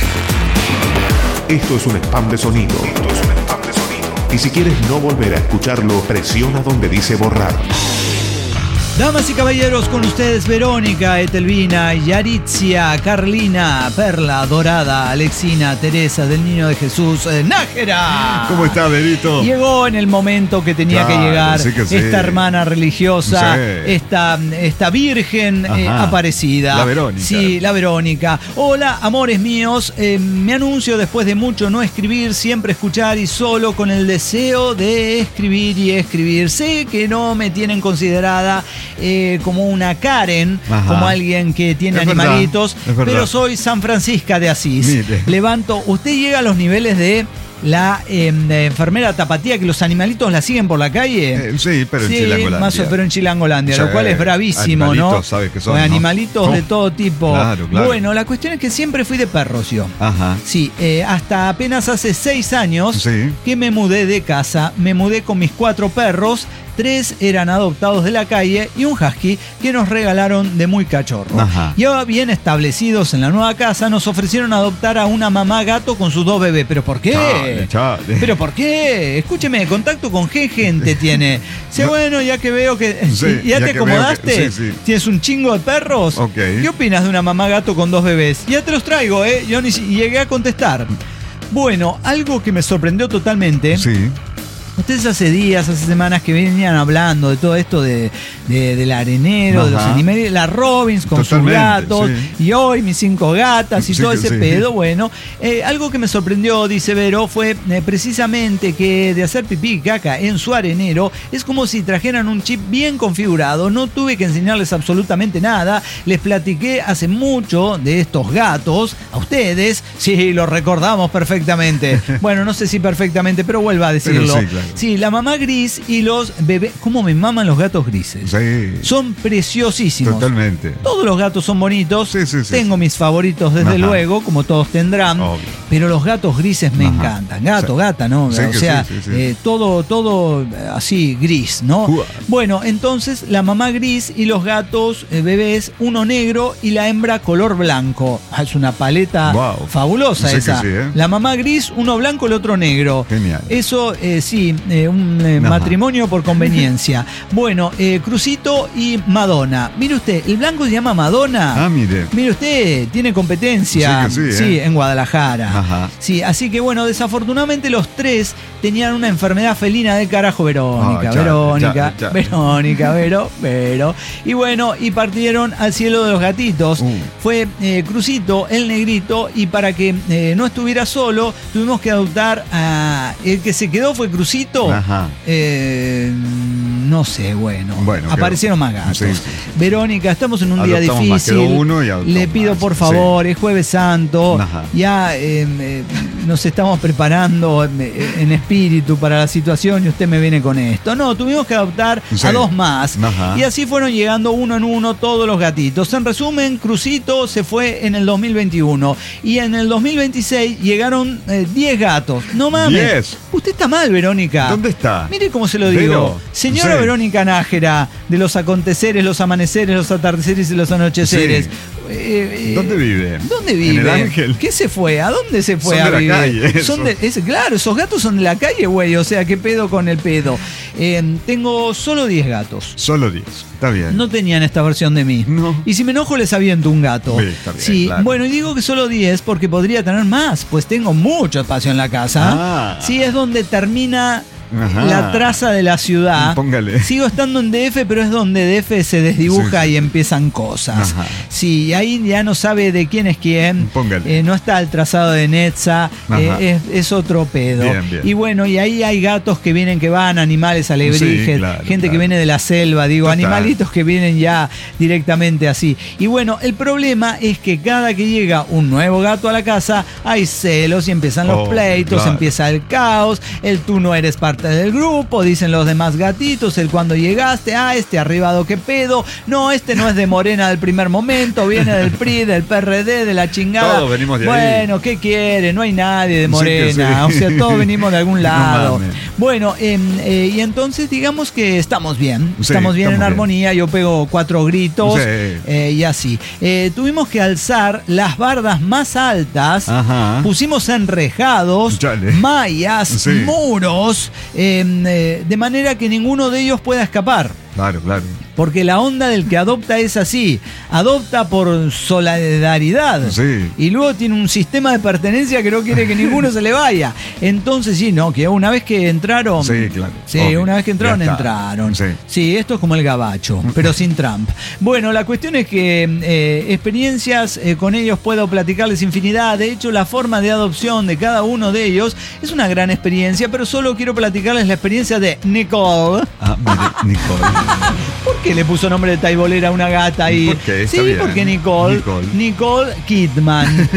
Esto es un spam de sonido. Y si quieres no volver a escucharlo, presiona donde dice borrar. Damas y caballeros, con ustedes Verónica, Etelvina, Yaritzia, Carlina, Perla, Dorada, Alexina, Teresa, del Niño de Jesús, Nájera. ¿Cómo está, Verito? Llegó en el momento que tenía que llegar esta hermana religiosa, esta virgen aparecida. La Verónica. Sí, la Verónica. Hola, amores míos. Me anuncio después de mucho no escribir, siempre escuchar y solo con el deseo de escribir y escribir. Sé que no me tienen considerada como una Karen, como alguien que tiene animalitos, pero soy San Francisca de Asís. Mire. Levanto, usted llega a los niveles de la enfermera tapatía que los animalitos la siguen por la calle. Sí, pero en Chilangolandia. Pero en Chilangolandia, lo cual es bravísimo, ¿no? ¿Sabes qué son, animalitos de todo tipo. Claro. Bueno, la cuestión es que siempre fui de perros yo. Sí, hasta apenas hace 6 años que me mudé de casa. Me mudé con mis 4 perros. 3 eran adoptados de la calle y un husky que nos regalaron de muy cachorro. Ya bien establecidos en la nueva casa, nos ofrecieron adoptar a una mamá gato con sus 2 bebés. ¿Pero por qué? Chale. ¿Pero por qué? Escúcheme, contacto con qué gente tiene. Sí, bueno, ya que veo que... ¿Ya te acomodaste? ¿Tienes un chingo de perros? ¿Qué opinas de una mamá gato con 2 bebés? Ya te los traigo, yo ni llegué a contestar. Bueno, algo que me sorprendió totalmente... Ustedes hace días, hace semanas que venían hablando de todo esto del arenero, de los animales, la Robbins con sus gatos, y hoy mis 5 gatas y todo ese pedo. Bueno, algo que me sorprendió, dice Vero, fue precisamente que de hacer pipí y caca en su arenero es como si trajeran un chip bien configurado. No tuve que enseñarles absolutamente nada. Les platiqué hace mucho de estos gatos a ustedes. Sí, lo recordamos perfectamente. Bueno, no sé si perfectamente, pero vuelvo a decirlo. Pero sí, claro. Sí, la mamá gris y los bebés. ¿Cómo me maman los gatos grises? Sí. Son preciosísimos. Totalmente. Todos los gatos son bonitos. Sí. Tengo mis favoritos, desde luego, como todos tendrán. Obvio. Pero los gatos grises me encantan. Gato, gata, ¿no? Sí, o sea, sí. Todo así gris, ¿no? Bueno, entonces la mamá gris y los gatos bebés, uno negro y la hembra color blanco. Es una paleta fabulosa esa. Sí, La mamá gris, uno blanco, el otro negro. Genial. Eso, un matrimonio por conveniencia. Bueno, Crucito y Madonna. Mire usted, el blanco se llama Madonna. Ah, mire. Mire usted, tiene competencia. Sí, en Guadalajara. Ajá. Sí, así que bueno, desafortunadamente los tres tenían una enfermedad felina del carajo. Verónica. Y bueno, y partieron al cielo de los gatitos. Fue Crucito, el negrito, y para que no estuviera solo, tuvimos que adoptar a... El que se quedó fue Crucito. Ajá. No sé, bueno aparecieron más gatos. Sí. Verónica, estamos en un día difícil. Más, quedó uno y le pido por favor, es Jueves Santo. Ajá. Ya nos estamos preparando en espíritu para la situación y usted me viene con esto. No, tuvimos que adoptar a 2 más. Ajá. Y así fueron llegando uno en uno todos los gatitos. En resumen, Crucito se fue en el 2021 y en el 2026 llegaron 10 gatos. No mames. 10. Usted está mal, Verónica. ¿Dónde está? Mire cómo se lo digo. Señora Verónica Nájera, de los aconteceres, los amaneceres, los atardeceres y los anocheceres. Sí. ¿Dónde vive? ¿Dónde vive? ¿En el Ángel? ¿Qué se fue? ¿A dónde se fue son a de vivir? La calle, claro, esos gatos son de la calle, güey. O sea, ¿qué pedo con el pedo? Tengo solo 10 gatos. Solo 10. Está bien. No tenían esta versión de mí. No. Y si me enojo les aviento un gato. Sí, está bien, sí, claro. Bueno, y digo que solo 10 porque podría tener más, pues tengo mucho espacio en la casa. Ah. Sí, es donde termina Ajá. la traza de la ciudad. Póngale. Sigo estando en DF, pero es donde DF se desdibuja y empiezan cosas. Ajá. Sí, ahí ya no sabe de quién es quién. Póngale. No está el trazado de Netza. Es otro pedo. Bien. Y bueno, y ahí hay gatos que vienen, que van, animales alebrijes, gente que viene de la selva, digo, Total. animalitos que vienen ya directamente así. Y bueno, el problema es que cada que llega un nuevo gato a la casa, hay celos y empiezan los pleitos, empieza el caos, el tú no eres parte del grupo, dicen los demás gatitos, el cuando llegaste, este arribado, qué pedo, no, este no es de Morena del primer momento, viene del PRI, del PRD, de la chingada. Todos venimos de ahí. Bueno, ¿qué quiere? No hay nadie de Morena, o sea, todos venimos de algún lado. Bueno, y entonces digamos que estamos bien, estamos bien en armonía, yo pego 4 gritos y así. Tuvimos que alzar las bardas más altas, pusimos enrejados, mallas, muros, de manera que ninguno de ellos pueda escapar. Claro. Porque la onda del que adopta es así, adopta por solidaridad y luego tiene un sistema de pertenencia que no quiere que ninguno se le vaya. Entonces que una vez que entraron, una vez que entraron. Sí, esto es como el gabacho, pero sin Trump. Bueno, la cuestión es que experiencias con ellos puedo platicarles infinidad. De hecho, la forma de adopción de cada uno de ellos es una gran experiencia, pero solo quiero platicarles la experiencia de Nicole. Nicole. ¿Por qué le puso nombre de taibolera a una gata ahí? ¿Por qué? Sí, porque Nicole Kidman.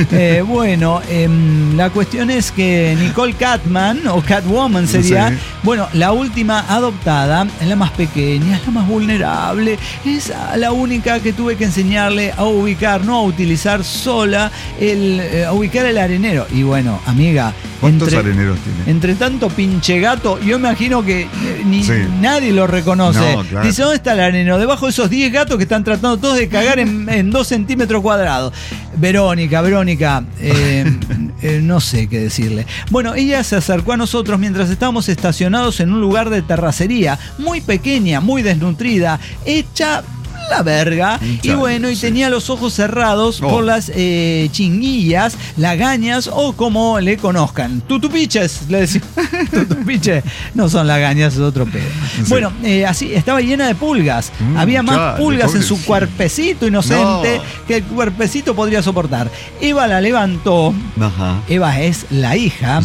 La cuestión es que Nicole Catman, o Catwoman sería, la última adoptada, es la más pequeña, es la más vulnerable, es la única que tuve que enseñarle a ubicar, no a utilizar sola, a ubicar el arenero. Y bueno, amiga, ¿cuántos areneros tiene? Entre tanto pinche gato, yo imagino que nadie lo reconoce. No, claro. Dice, ¿dónde está el arenero? Debajo de esos 10 gatos que están tratando todos de cagar en 2 centímetros cuadrados. Verónica, no sé qué decirle. Bueno, ella se acercó a nosotros mientras estábamos estacionados en un lugar de terracería, muy pequeña, muy desnutrida, hecha la verga. Y bueno, y tenía los ojos cerrados por las chinguillas, lagañas o como le conozcan. Tutupiches, le decimos. Tutupiches no son lagañas, es otro pedo. Bueno, así estaba llena de pulgas. Había más pulgas en su cuerpecito inocente que el cuerpecito podría soportar. Eva la levantó. Eva es la hija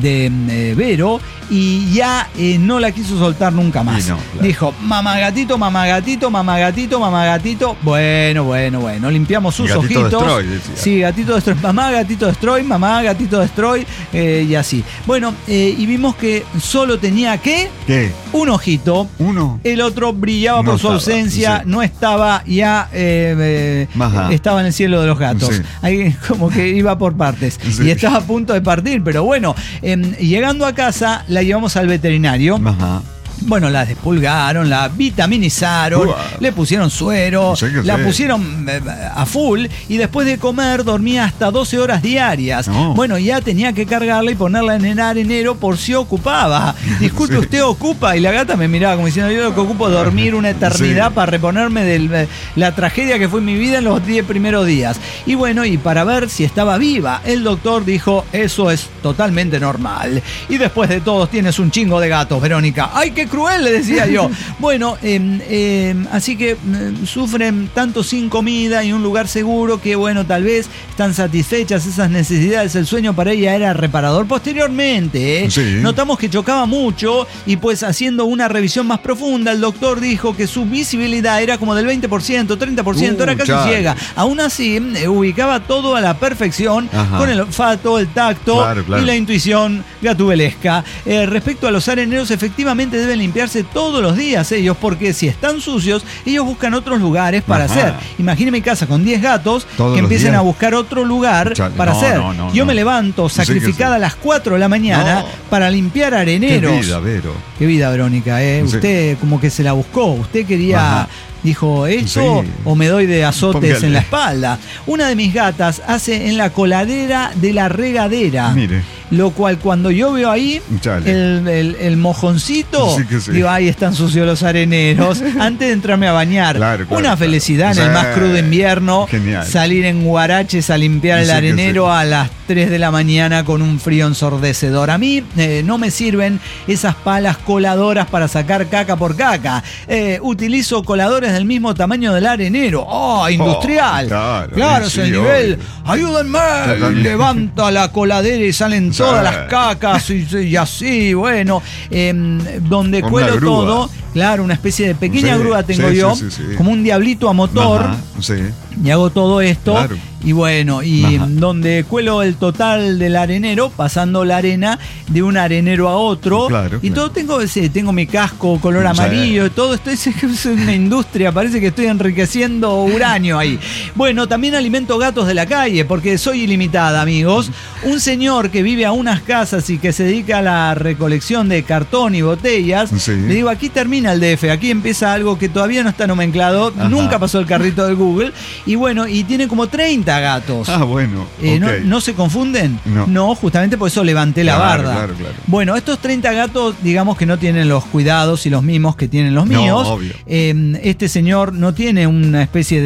de Vero y ya no la quiso soltar nunca más. Dijo, mamá gatito, mamá gatito, mamá gatito, mamá gatito. Bueno. Limpiamos sus gatito ojitos. Destroy, sí, gatito destroy. Mamá gatito destroy, mamá gatito destroy. Y así. Bueno, y vimos que solo tenía ¿qué? Un ojito. El otro brillaba por su ausencia. No estaba ya. Estaba en el cielo de los gatos. Ahí como que iba por partes. Y estaba a punto de partir. Pero bueno, llegando a casa, la llevamos al veterinario. Bueno, la despulgaron, la vitaminizaron, le pusieron suero, la pusieron a full y después de comer dormía hasta 12 horas diarias. Bueno, ya tenía que cargarla y ponerla en el arenero por si ocupaba. Disculpe, ¿usted ocupa? Y la gata me miraba como diciendo, yo lo que ocupo es dormir una eternidad para reponerme de la tragedia que fue mi vida en los 10 primeros días. Y bueno, y para ver si estaba viva, el doctor dijo, eso es totalmente normal. Y después de todo tienes un chingo de gatos, Verónica. ¡Ay, qué cruel! Le decía yo. Bueno, así que sufren tanto sin comida y un lugar seguro que, bueno, tal vez están satisfechas esas necesidades. El sueño para ella era reparador. Posteriormente, notamos que chocaba mucho y pues haciendo una revisión más profunda, el doctor dijo que su visibilidad era como del 20%, 30%, era casi ciega. Aún así, ubicaba todo a la perfección con el olfato, el tacto y la intuición gatubelesca. Respecto a los areneros, efectivamente deben limpiarse todos los días ellos, porque si están sucios, ellos buscan otros lugares para hacer. Imagine mi casa con 10 gatos todos que empiecen a buscar otro lugar para hacer. Yo me levanto sacrificada a las 4 de la mañana para limpiar areneros. Qué vida, Vero. Qué vida, Verónica, Usted como que se la buscó. Usted quería... Dijo, ¿esto o me doy de azotes en la espalda? Una de mis gatas hace en la coladera de la regadera. Mire. Lo cual cuando yo veo ahí el mojoncito, digo, ahí están sucios los areneros. Antes de entrarme a bañar, una felicidad en el más crudo invierno. Genial. Salir en guaraches a limpiar el arenero a las 3 de la mañana con un frío ensordecedor. A mí no me sirven esas palas coladoras para sacar caca por caca. Utilizo coladores del mismo tamaño del arenero. Industrial. Claro, es el nivel. Ayúdenme. Levanta la coladera y salen todas las cacas y así, bueno. Donde cuelo todo. Claro, una especie de pequeña grúa tengo yo. Como un diablito a motor. Y hago todo esto. Y bueno, y donde cuelo el total del arenero, pasando la arena de un arenero a otro. Y todo tengo mi casco color amarillo, todo esto es una industria, parece que estoy enriqueciendo uranio ahí. Bueno, también alimento gatos de la calle, porque soy ilimitada, amigos. Un señor que vive a unas casas y que se dedica a la recolección de cartón y botellas, le digo, aquí termina el DF, aquí empieza algo que todavía no está nomenclado, nunca pasó el carrito del Google, y bueno, y tiene como 30 gatos. Bueno. ¿No se confunden? No, justamente por eso levanté la barda. Claro. Bueno, estos 30 gatos, digamos que no tienen los cuidados y los mimos que tienen los míos. Obvio. Este señor no tiene una especie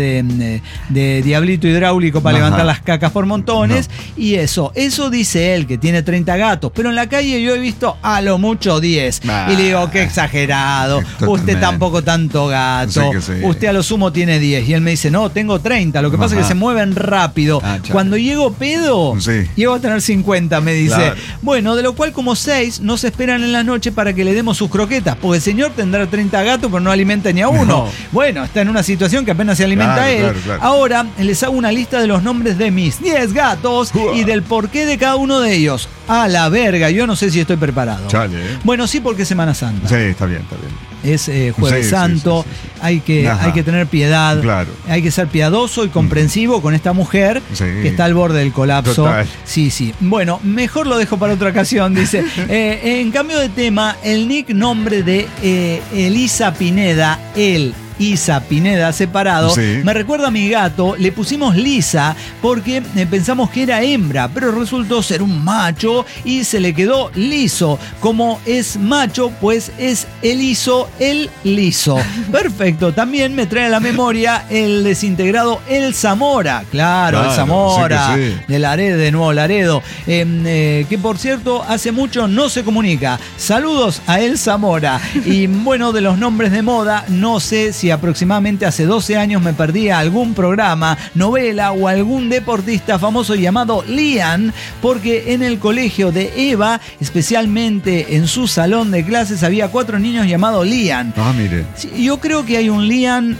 de diablito hidráulico para levantar las cacas por montones. Y eso dice él, que tiene 30 gatos. Pero en la calle yo he visto a lo mucho 10. Y le digo, qué exagerado. Usted tampoco tanto gato. Usted a lo sumo tiene 10. Y él me dice, no, tengo 30. Lo que pasa es que se mueven rápido. Cuando llego pedo, llego a tener 50, me dice. Bueno, de lo cual como 6 no se esperan en la noche para que le demos sus croquetas. Porque el señor tendrá 30 gatos, pero no alimenta ni a uno. Bueno, está en una situación que apenas se alimenta él. Ahora les hago una lista de los nombres de mis 10 gatos y del porqué de cada uno de ellos. A la verga, yo no sé si estoy preparado. Bueno, sí, porque es Semana Santa. Sí, está bien. Es Jueves Santo, hay que tener piedad, hay que ser piadoso y comprensivo con esta mujer que está al borde del colapso. Total. Sí. Bueno, mejor lo dejo para otra ocasión, dice. En cambio de tema, el nick nombre de Elisa Pineda, Isa Pineda separado, Sí. me recuerda a mi gato. Le pusimos Lisa porque pensamos que era hembra, pero resultó ser un macho y se le quedó liso. Como es macho, pues es el liso. Perfecto. También me trae a la memoria el desintegrado El Zamora. Claro, El Claro, Zamora. sí que sí. De Laredo, de Nuevo Laredo. Que por cierto, hace mucho no se comunica. Saludos a El Zamora. Y bueno, de los nombres de moda, no sé si aproximadamente hace 12 años me perdía algún programa, novela o algún deportista famoso llamado Lian, porque en el colegio de Eva, especialmente en su salón de clases, había 4 niños llamados Lian. Ah, mire. Sí, yo creo que hay un Lian,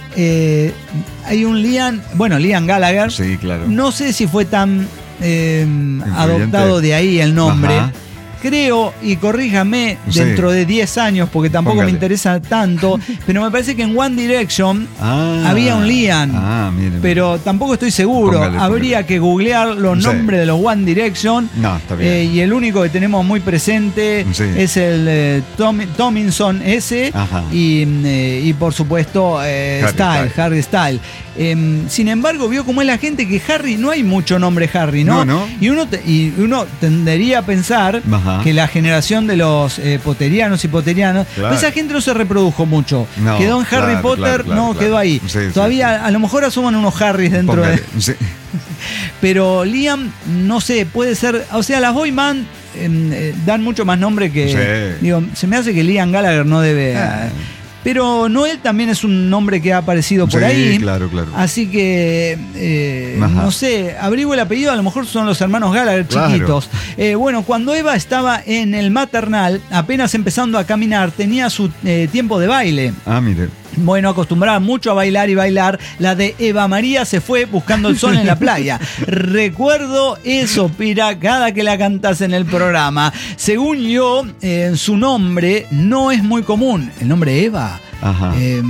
bueno, Liam Gallagher. Sí, claro. No sé si fue tan adoptado de ahí el nombre. Ajá. Creo, y corríjame, Sí. dentro de 10 años, porque tampoco Póngale. me interesa tanto, pero me parece que en One Direction Ah. había un Liam. Ah, mire. Pero tampoco estoy seguro. Póngale. Habría que googlear los Sí. nombres de los One Direction. No, está bien. Y el único que tenemos muy presente Sí. es el Tomlinson ese. Ajá. Y por supuesto Harry Styles. Sin embargo, vio cómo es la gente que Harry, no hay mucho nombre Harry, ¿no? No. Y uno tendería a pensar Ajá. que la generación de los poterianos y poterianos, Claro. pues esa gente no se reprodujo mucho. No, Quedó en Harry claro, Potter, claro, quedó claro. ahí. Sí, sí, Todavía sí. a lo mejor asoman unos Harrys dentro Póngale. de... Sí. Pero Liam, no sé, puede ser... O sea, las boy band dan mucho más nombre que... Sí. Digo, se me hace que Liam Gallagher no debe... Ah. Pero Noel también es un nombre que ha aparecido por Sí, ahí. claro, claro. Así que, Ajá. no sé, averiguo el apellido, a lo mejor son los hermanos Gallagher Claro. chiquitos. Bueno, cuando Eva estaba en el maternal, apenas empezando a caminar, tenía su tiempo de baile. Ah, mire. Bueno, acostumbrada mucho a bailar y bailar, la de Eva María se fue buscando el sol en la playa. Recuerdo eso, Pira, cada que la cantas en el programa. Según yo, su nombre no es muy común. El nombre Eva. Ajá.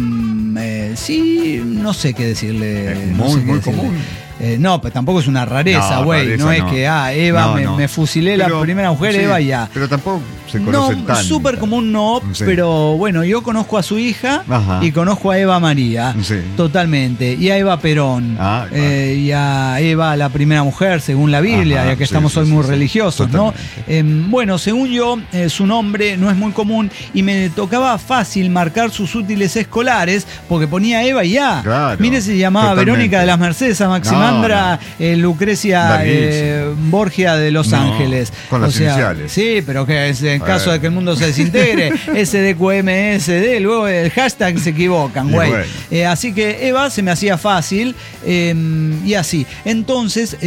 Sí, no sé qué decirle. Es no sé qué muy decirle. común. No, pues tampoco es una rareza, No, güey. rareza No es no. que, Eva, No. me fusilé la Pero, primera mujer, sí, Eva, y ya. Pero tampoco se conoce No, tan. súper común no, Sí. pero bueno, yo conozco a su hija Ajá. y conozco a Eva María, Sí. totalmente, y a Eva Perón, Ah, claro. y a Eva, la primera mujer, según la Biblia, Ajá, ya que sí, estamos sí, hoy sí, muy sí. religiosos, ¿no? Totalmente. Bueno, según yo, su nombre no es muy común y me tocaba fácil marcar sus útiles escolares porque ponía Eva y ya. Claro, Mire, se llamaba totalmente. Verónica de las Mercedes, a Maximandra, Lucrecia Larguísimo. Borgia de Los No, Ángeles. con las iniciales. Sí, pero que es en caso de que el mundo se desintegre, SDQMSD, luego el hashtag se equivocan, Y güey. bueno. Así que Eva se me hacía fácil y así. Entonces,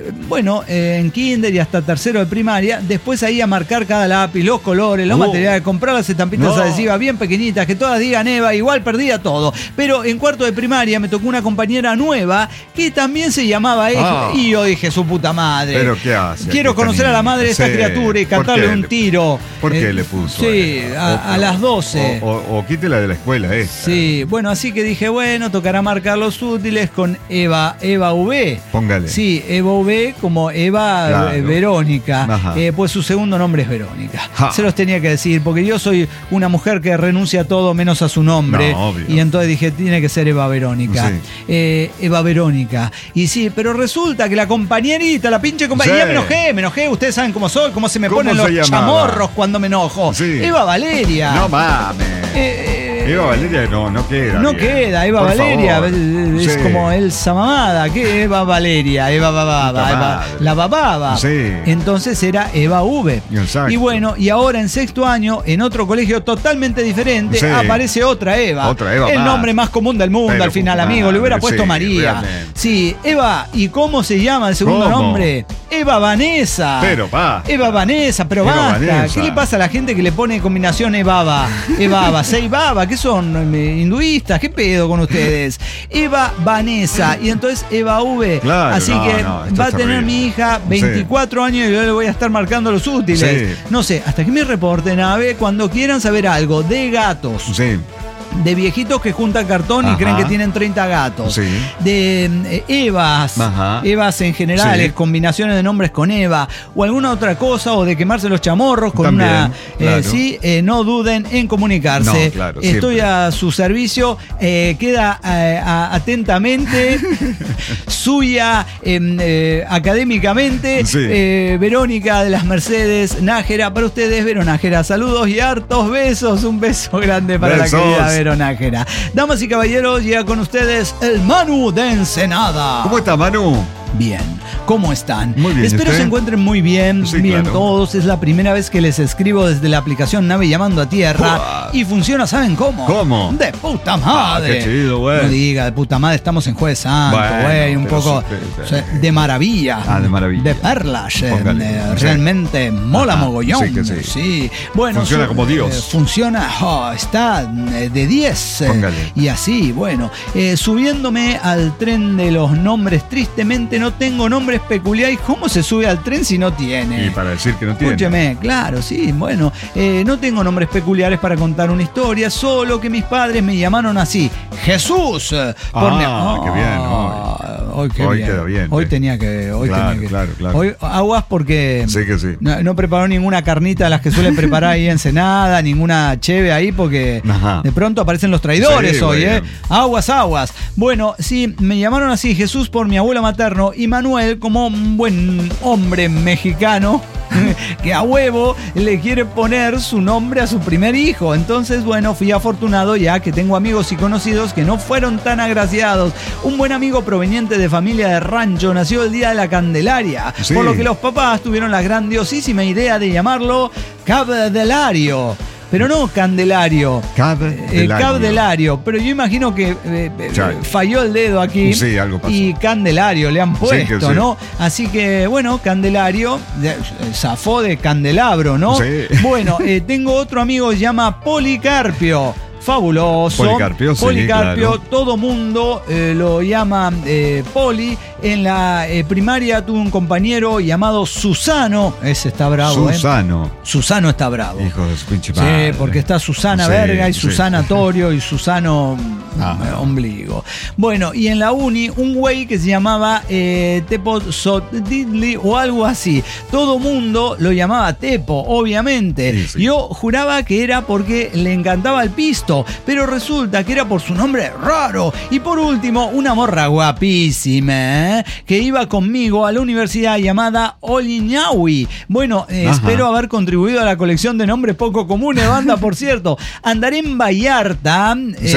en kinder y hasta tercero de primaria, después ahí a marcar cada lápiz, los colores, los materiales, comprar las estampitas No. adhesivas bien pequeñitas, que todas digan Eva, igual perdía todo. Pero en cuarto de primaria me tocó una compañera nueva que también se llamaba Eva. Y yo dije, su puta madre. ¿Pero qué hace? Quiero Esta conocer a la niña? madre de esta Sí. criatura y ¿Por cantarle qué un le- tiro. ¿Por qué le puso? Sí, a las 12. O quítela de la escuela esta. Sí, bueno, así que dije, bueno, tocará marcar los útiles con Eva V. Póngale. Sí, Eva V como Eva Claro. Verónica. Ajá. Pues su segundo nombre es Verónica. Ja. Se los tenía que decir, porque yo soy una mujer que renuncia a todo menos a su nombre. No, obvio. Y entonces dije, tiene que ser Eva Verónica. Sí. Eva Verónica. Y sí, pero resulta que la compañerita, la pinche compañera, Sí. ya me enojé. Ustedes saben cómo soy, cómo se me ¿Cómo ponen se los llamaba? chamorros cuando me enojo. Sí. Eva Valeria. No mames. Eva Valeria no queda. No bien. queda, Eva Por Valeria favor. es Sí. como Elsa Mamada, ¿qué? Eva Valeria, Eva Bababa, Puta Eva, madre. la bababa. Sí. Entonces era Eva V. Exacto. Y bueno, y ahora en sexto año, en otro colegio totalmente diferente, Sí. aparece otra Eva. Otra Eva El más. nombre más común del mundo Pero, al final, puta amigo. Le hubiera madre, puesto sí, María. realmente. Sí, Eva, ¿y cómo se llama el segundo ¿Cómo? nombre? Eva Vanessa. Pero va. Eva Vanessa, pero Eva basta. Vanessa. ¿Qué le pasa a la gente que le pone combinación Evaba? Evaba, Seibaba, ¿qué son? ¿Hinduistas? ¿Qué pedo con ustedes? Eva Vanessa. Y entonces Eva V. Claro, Así no, que no, esto va a es tener terrible. mi hija 24 años y yo le voy a estar marcando los útiles. Sí. No sé, hasta que me reporten a ver cuando quieran saber algo de gatos. Sí. de viejitos que juntan cartón y creen que tienen 30 gatos. Sí. De Evas. Evas en general, combinaciones de nombres con Eva. O alguna otra cosa, o de quemarse los chamorros con también, claro. No duden en comunicarse. No, claro, estoy siempre a su servicio. Queda atentamente suya académicamente. Verónica de las Mercedes Nájera. Para ustedes, Veronájera. Saludos y hartos besos. Un beso grande para la querida Veronájera. Damas y caballeros, llega con ustedes el Manu de Ensenada. ¿Cómo está, Manu? Bien, ¿cómo están? Muy bien. Espero se encuentren muy bien, bien claro. Todos. Es la primera vez que les escribo desde la aplicación Nave Llamando a Tierra. Y funciona, ¿saben cómo? ¿Cómo? De puta madre. Qué chido, güey. No diga, de puta madre, estamos en Jueves Santo, güey. Un poco de maravilla. De maravilla. De perlas. Realmente mola mogollón. Sí. Bueno, funciona como Dios. Funciona, está de 10. Y así, bueno. Subiéndome al tren de los nombres, tristemente no tengo nombres peculiares. ¿Cómo se sube al tren si no tiene? Y para decir que no tiene. Escúcheme, claro, sí, bueno. No tengo nombres peculiares para contar una historia, solo que mis padres me llamaron así. ¡Jesús! Qué bien. Hoy quedó bien. Hoy tenía que. Claro. Hoy aguas porque. Sí que sí. No preparó ninguna carnita de las que suele preparar ahí en Ensenada, ninguna cheve ahí, porque de pronto aparecen los traidores hoy, ¿eh? Aguas. Bueno, sí, me llamaron así, Jesús por mi abuelo materno y Manuel como un buen hombre mexicano que a huevo le quiere poner su nombre a su primer hijo. Entonces, bueno, fui afortunado ya que tengo amigos y conocidos que no fueron tan agraciados. Un buen amigo proveniente de familia de rancho nació el día de la Candelaria, por lo que los papás tuvieron la grandiosísima idea de llamarlo Cabdelario. Pero no Candelario. Cabdelario. Pero yo imagino que falló el dedo aquí. Sí, algo pasó. Y Candelario le han puesto, ¿no? Así que, bueno, Candelario zafó de candelabro, ¿no? Sí. Bueno, tengo otro amigo que se llama Policarpio. Fabuloso. Policarpio, claro. Todo mundo lo llama Poli. En la primaria tuve un compañero llamado Susano. Ese está bravo, Susano está bravo. Hijo de su pinche madre. Sí, porque está Susana Verga y Susana Torio y Susano Ombligo. Bueno, y en la uni, un güey que se llamaba Tepo Sotidli o algo así. Todo mundo lo llamaba Tepo, obviamente. Sí. Yo juraba que era porque le encantaba el pisto, pero resulta que era por su nombre raro. Y por último, una morra guapísima, que iba conmigo a la universidad llamada Oliñahui. Bueno, espero haber contribuido a la colección de nombres poco comunes, banda, por cierto. Andaré en Vallarta.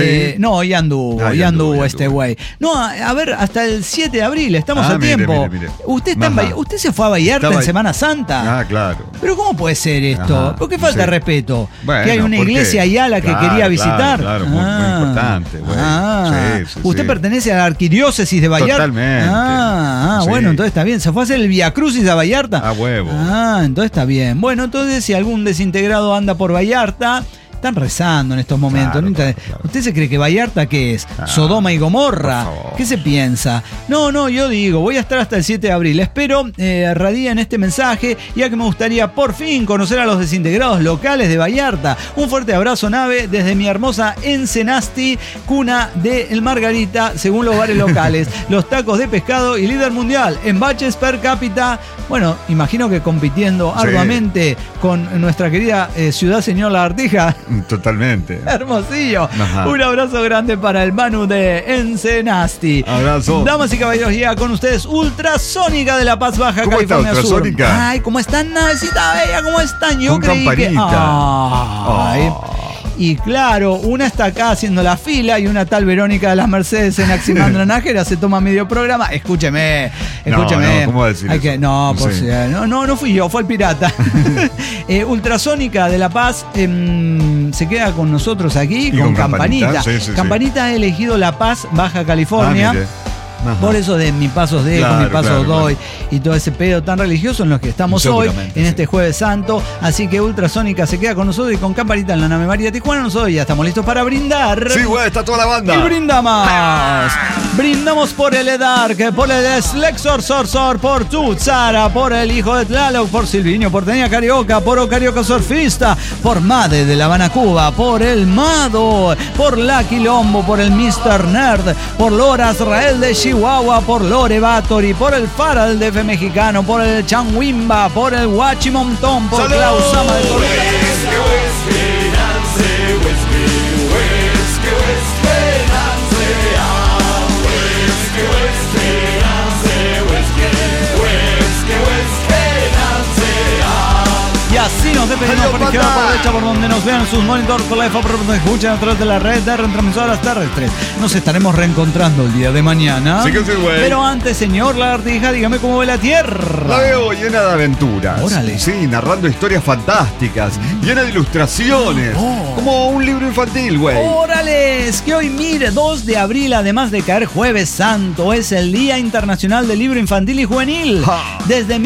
No, ya anduvo este güey. No, a ver, hasta el 7 de abril, estamos a tiempo. Mire. Usted se fue a Vallarta en Semana Santa. Claro. Pero ¿cómo puede ser esto? ¿Por qué falta de respeto? Bueno, que hay una iglesia allá a la que quería visitar. Claro, muy importante, güey. Usted pertenece a la arquidiócesis de Vallarta. Totalmente. Bueno, entonces está bien. ¿Se fue a hacer el Via Crucis a Vallarta? A huevo. Entonces está bien. Bueno, entonces si algún desintegrado anda por Vallarta, están rezando en estos momentos. Claro. ¿Usted se cree que Vallarta qué es? ¿Sodoma y Gomorra? ¿Qué se piensa? No, yo digo, voy a estar hasta el 7 de abril. Espero radien este mensaje, ya que me gustaría por fin conocer a los desintegrados locales de Vallarta. Un fuerte abrazo, Nave, desde mi hermosa Ensenasti, cuna de El Margarita, según los bares locales. Los tacos de pescado y líder mundial en baches per cápita. Bueno, imagino que compitiendo arduamente con nuestra querida Ciudad Señor Lagartija. Totalmente. Hermosillo. Un abrazo grande para el Manu de Ensenasti. Abrazo. Damas y caballeros, llega con ustedes Ultrasónica de La Paz, Baja California está, Sur. Ultrasónica? Ay, ¿cómo están, navecita bella? ¿Cómo están? Yo con creí campanita. Y claro, una está acá haciendo la fila y una tal Verónica de las Mercedes en Aximandra Nájera se toma medio programa. Escúcheme. No, ¿cómo decir eso? No fui yo, fue el pirata. Ultrasónica de La Paz se queda con nosotros aquí con Campanita. Sí. Campanita ha elegido La Paz, Baja California. Por eso de mi pasos dejo, mi pasos doy y todo ese pedo tan religioso en los que estamos hoy, en este Jueves Santo. Así que Ultrasónica se queda con nosotros y con Campanita en la nave María Tijuana. Nosotros ya estamos listos para brindar. Sí, güey, está toda la banda. Y brindamos. Brindamos por el Edark, por el Slexor Sorsor, por Tutsara, por el hijo de Tlaloc, por Silviño, por Tenia Carioca, por O Carioca Surfista, por Made de La Habana, Cuba, por el Mado, por La Quilombo, por el Mr. Nerd, por Lora Azrael de Chihuahua, por Lore Batory, por el Fara del DF mexicano, por el Chanwimba, por el Huachimontón, por Klaus Sama de Colombia. Y así nos despedimos por izquierda, por derecha, por donde nos vean sus monitores, por la por donde escuchan a través de la red de retransmisoras terrestres. Nos estaremos reencontrando el día de mañana. Sí que sí, güey. Pero antes, señor Lagartija, dígame cómo ve la Tierra. La veo llena de aventuras. Órale. Sí, narrando historias fantásticas, llena de ilustraciones. Como un libro infantil, güey. ¡Órale! Es que hoy, mire, 2 de abril, además de caer Jueves Santo, es el Día Internacional del Libro Infantil y Juvenil. Desde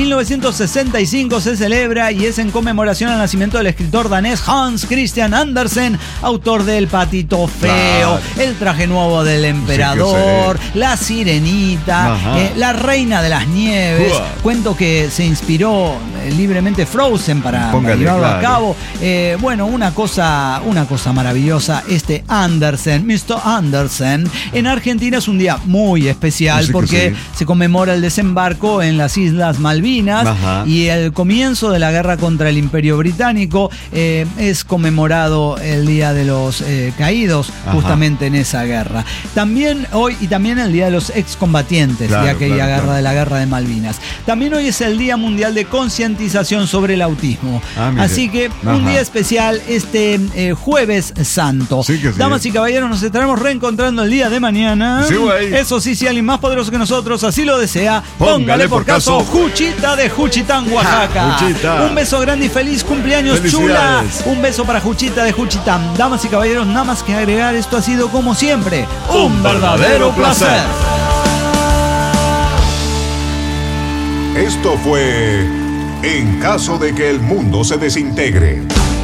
1965 se celebra y es en conmemoración al nacimiento del escritor danés Hans Christian Andersen, autor del Patito Feo, El traje nuevo del emperador, La Sirenita, La Reina de las Nieves, cuento que se inspiró libremente Frozen para llevarlo a cabo. Bueno, una cosa maravillosa, Andersen, Mr. Andersen. En Argentina es un día muy especial porque se conmemora el desembarco en las Islas Malvinas y el comienzo de la guerra contra el Imperio Británico. Es conmemorado el Día de los Caídos, justamente en esa guerra. También hoy, y también el Día de los Excombatientes de aquella guerra, de la Guerra de Malvinas. También hoy es el Día Mundial de Concientización sobre el Autismo. Así que un día especial Jueves Santo. Damas y caballeros, nos estaremos reencontrando el día de mañana. Eso sí, si alguien más poderoso que nosotros así lo desea, póngale por caso Juchita de Juchitán, Oaxaca. Un beso grande y feliz cumpleaños, chula. Un beso para Juchita de Juchitán. Damas y caballeros, nada más que agregar, esto ha sido como siempre un verdadero placer. Esto fue En caso de que el mundo se desintegre.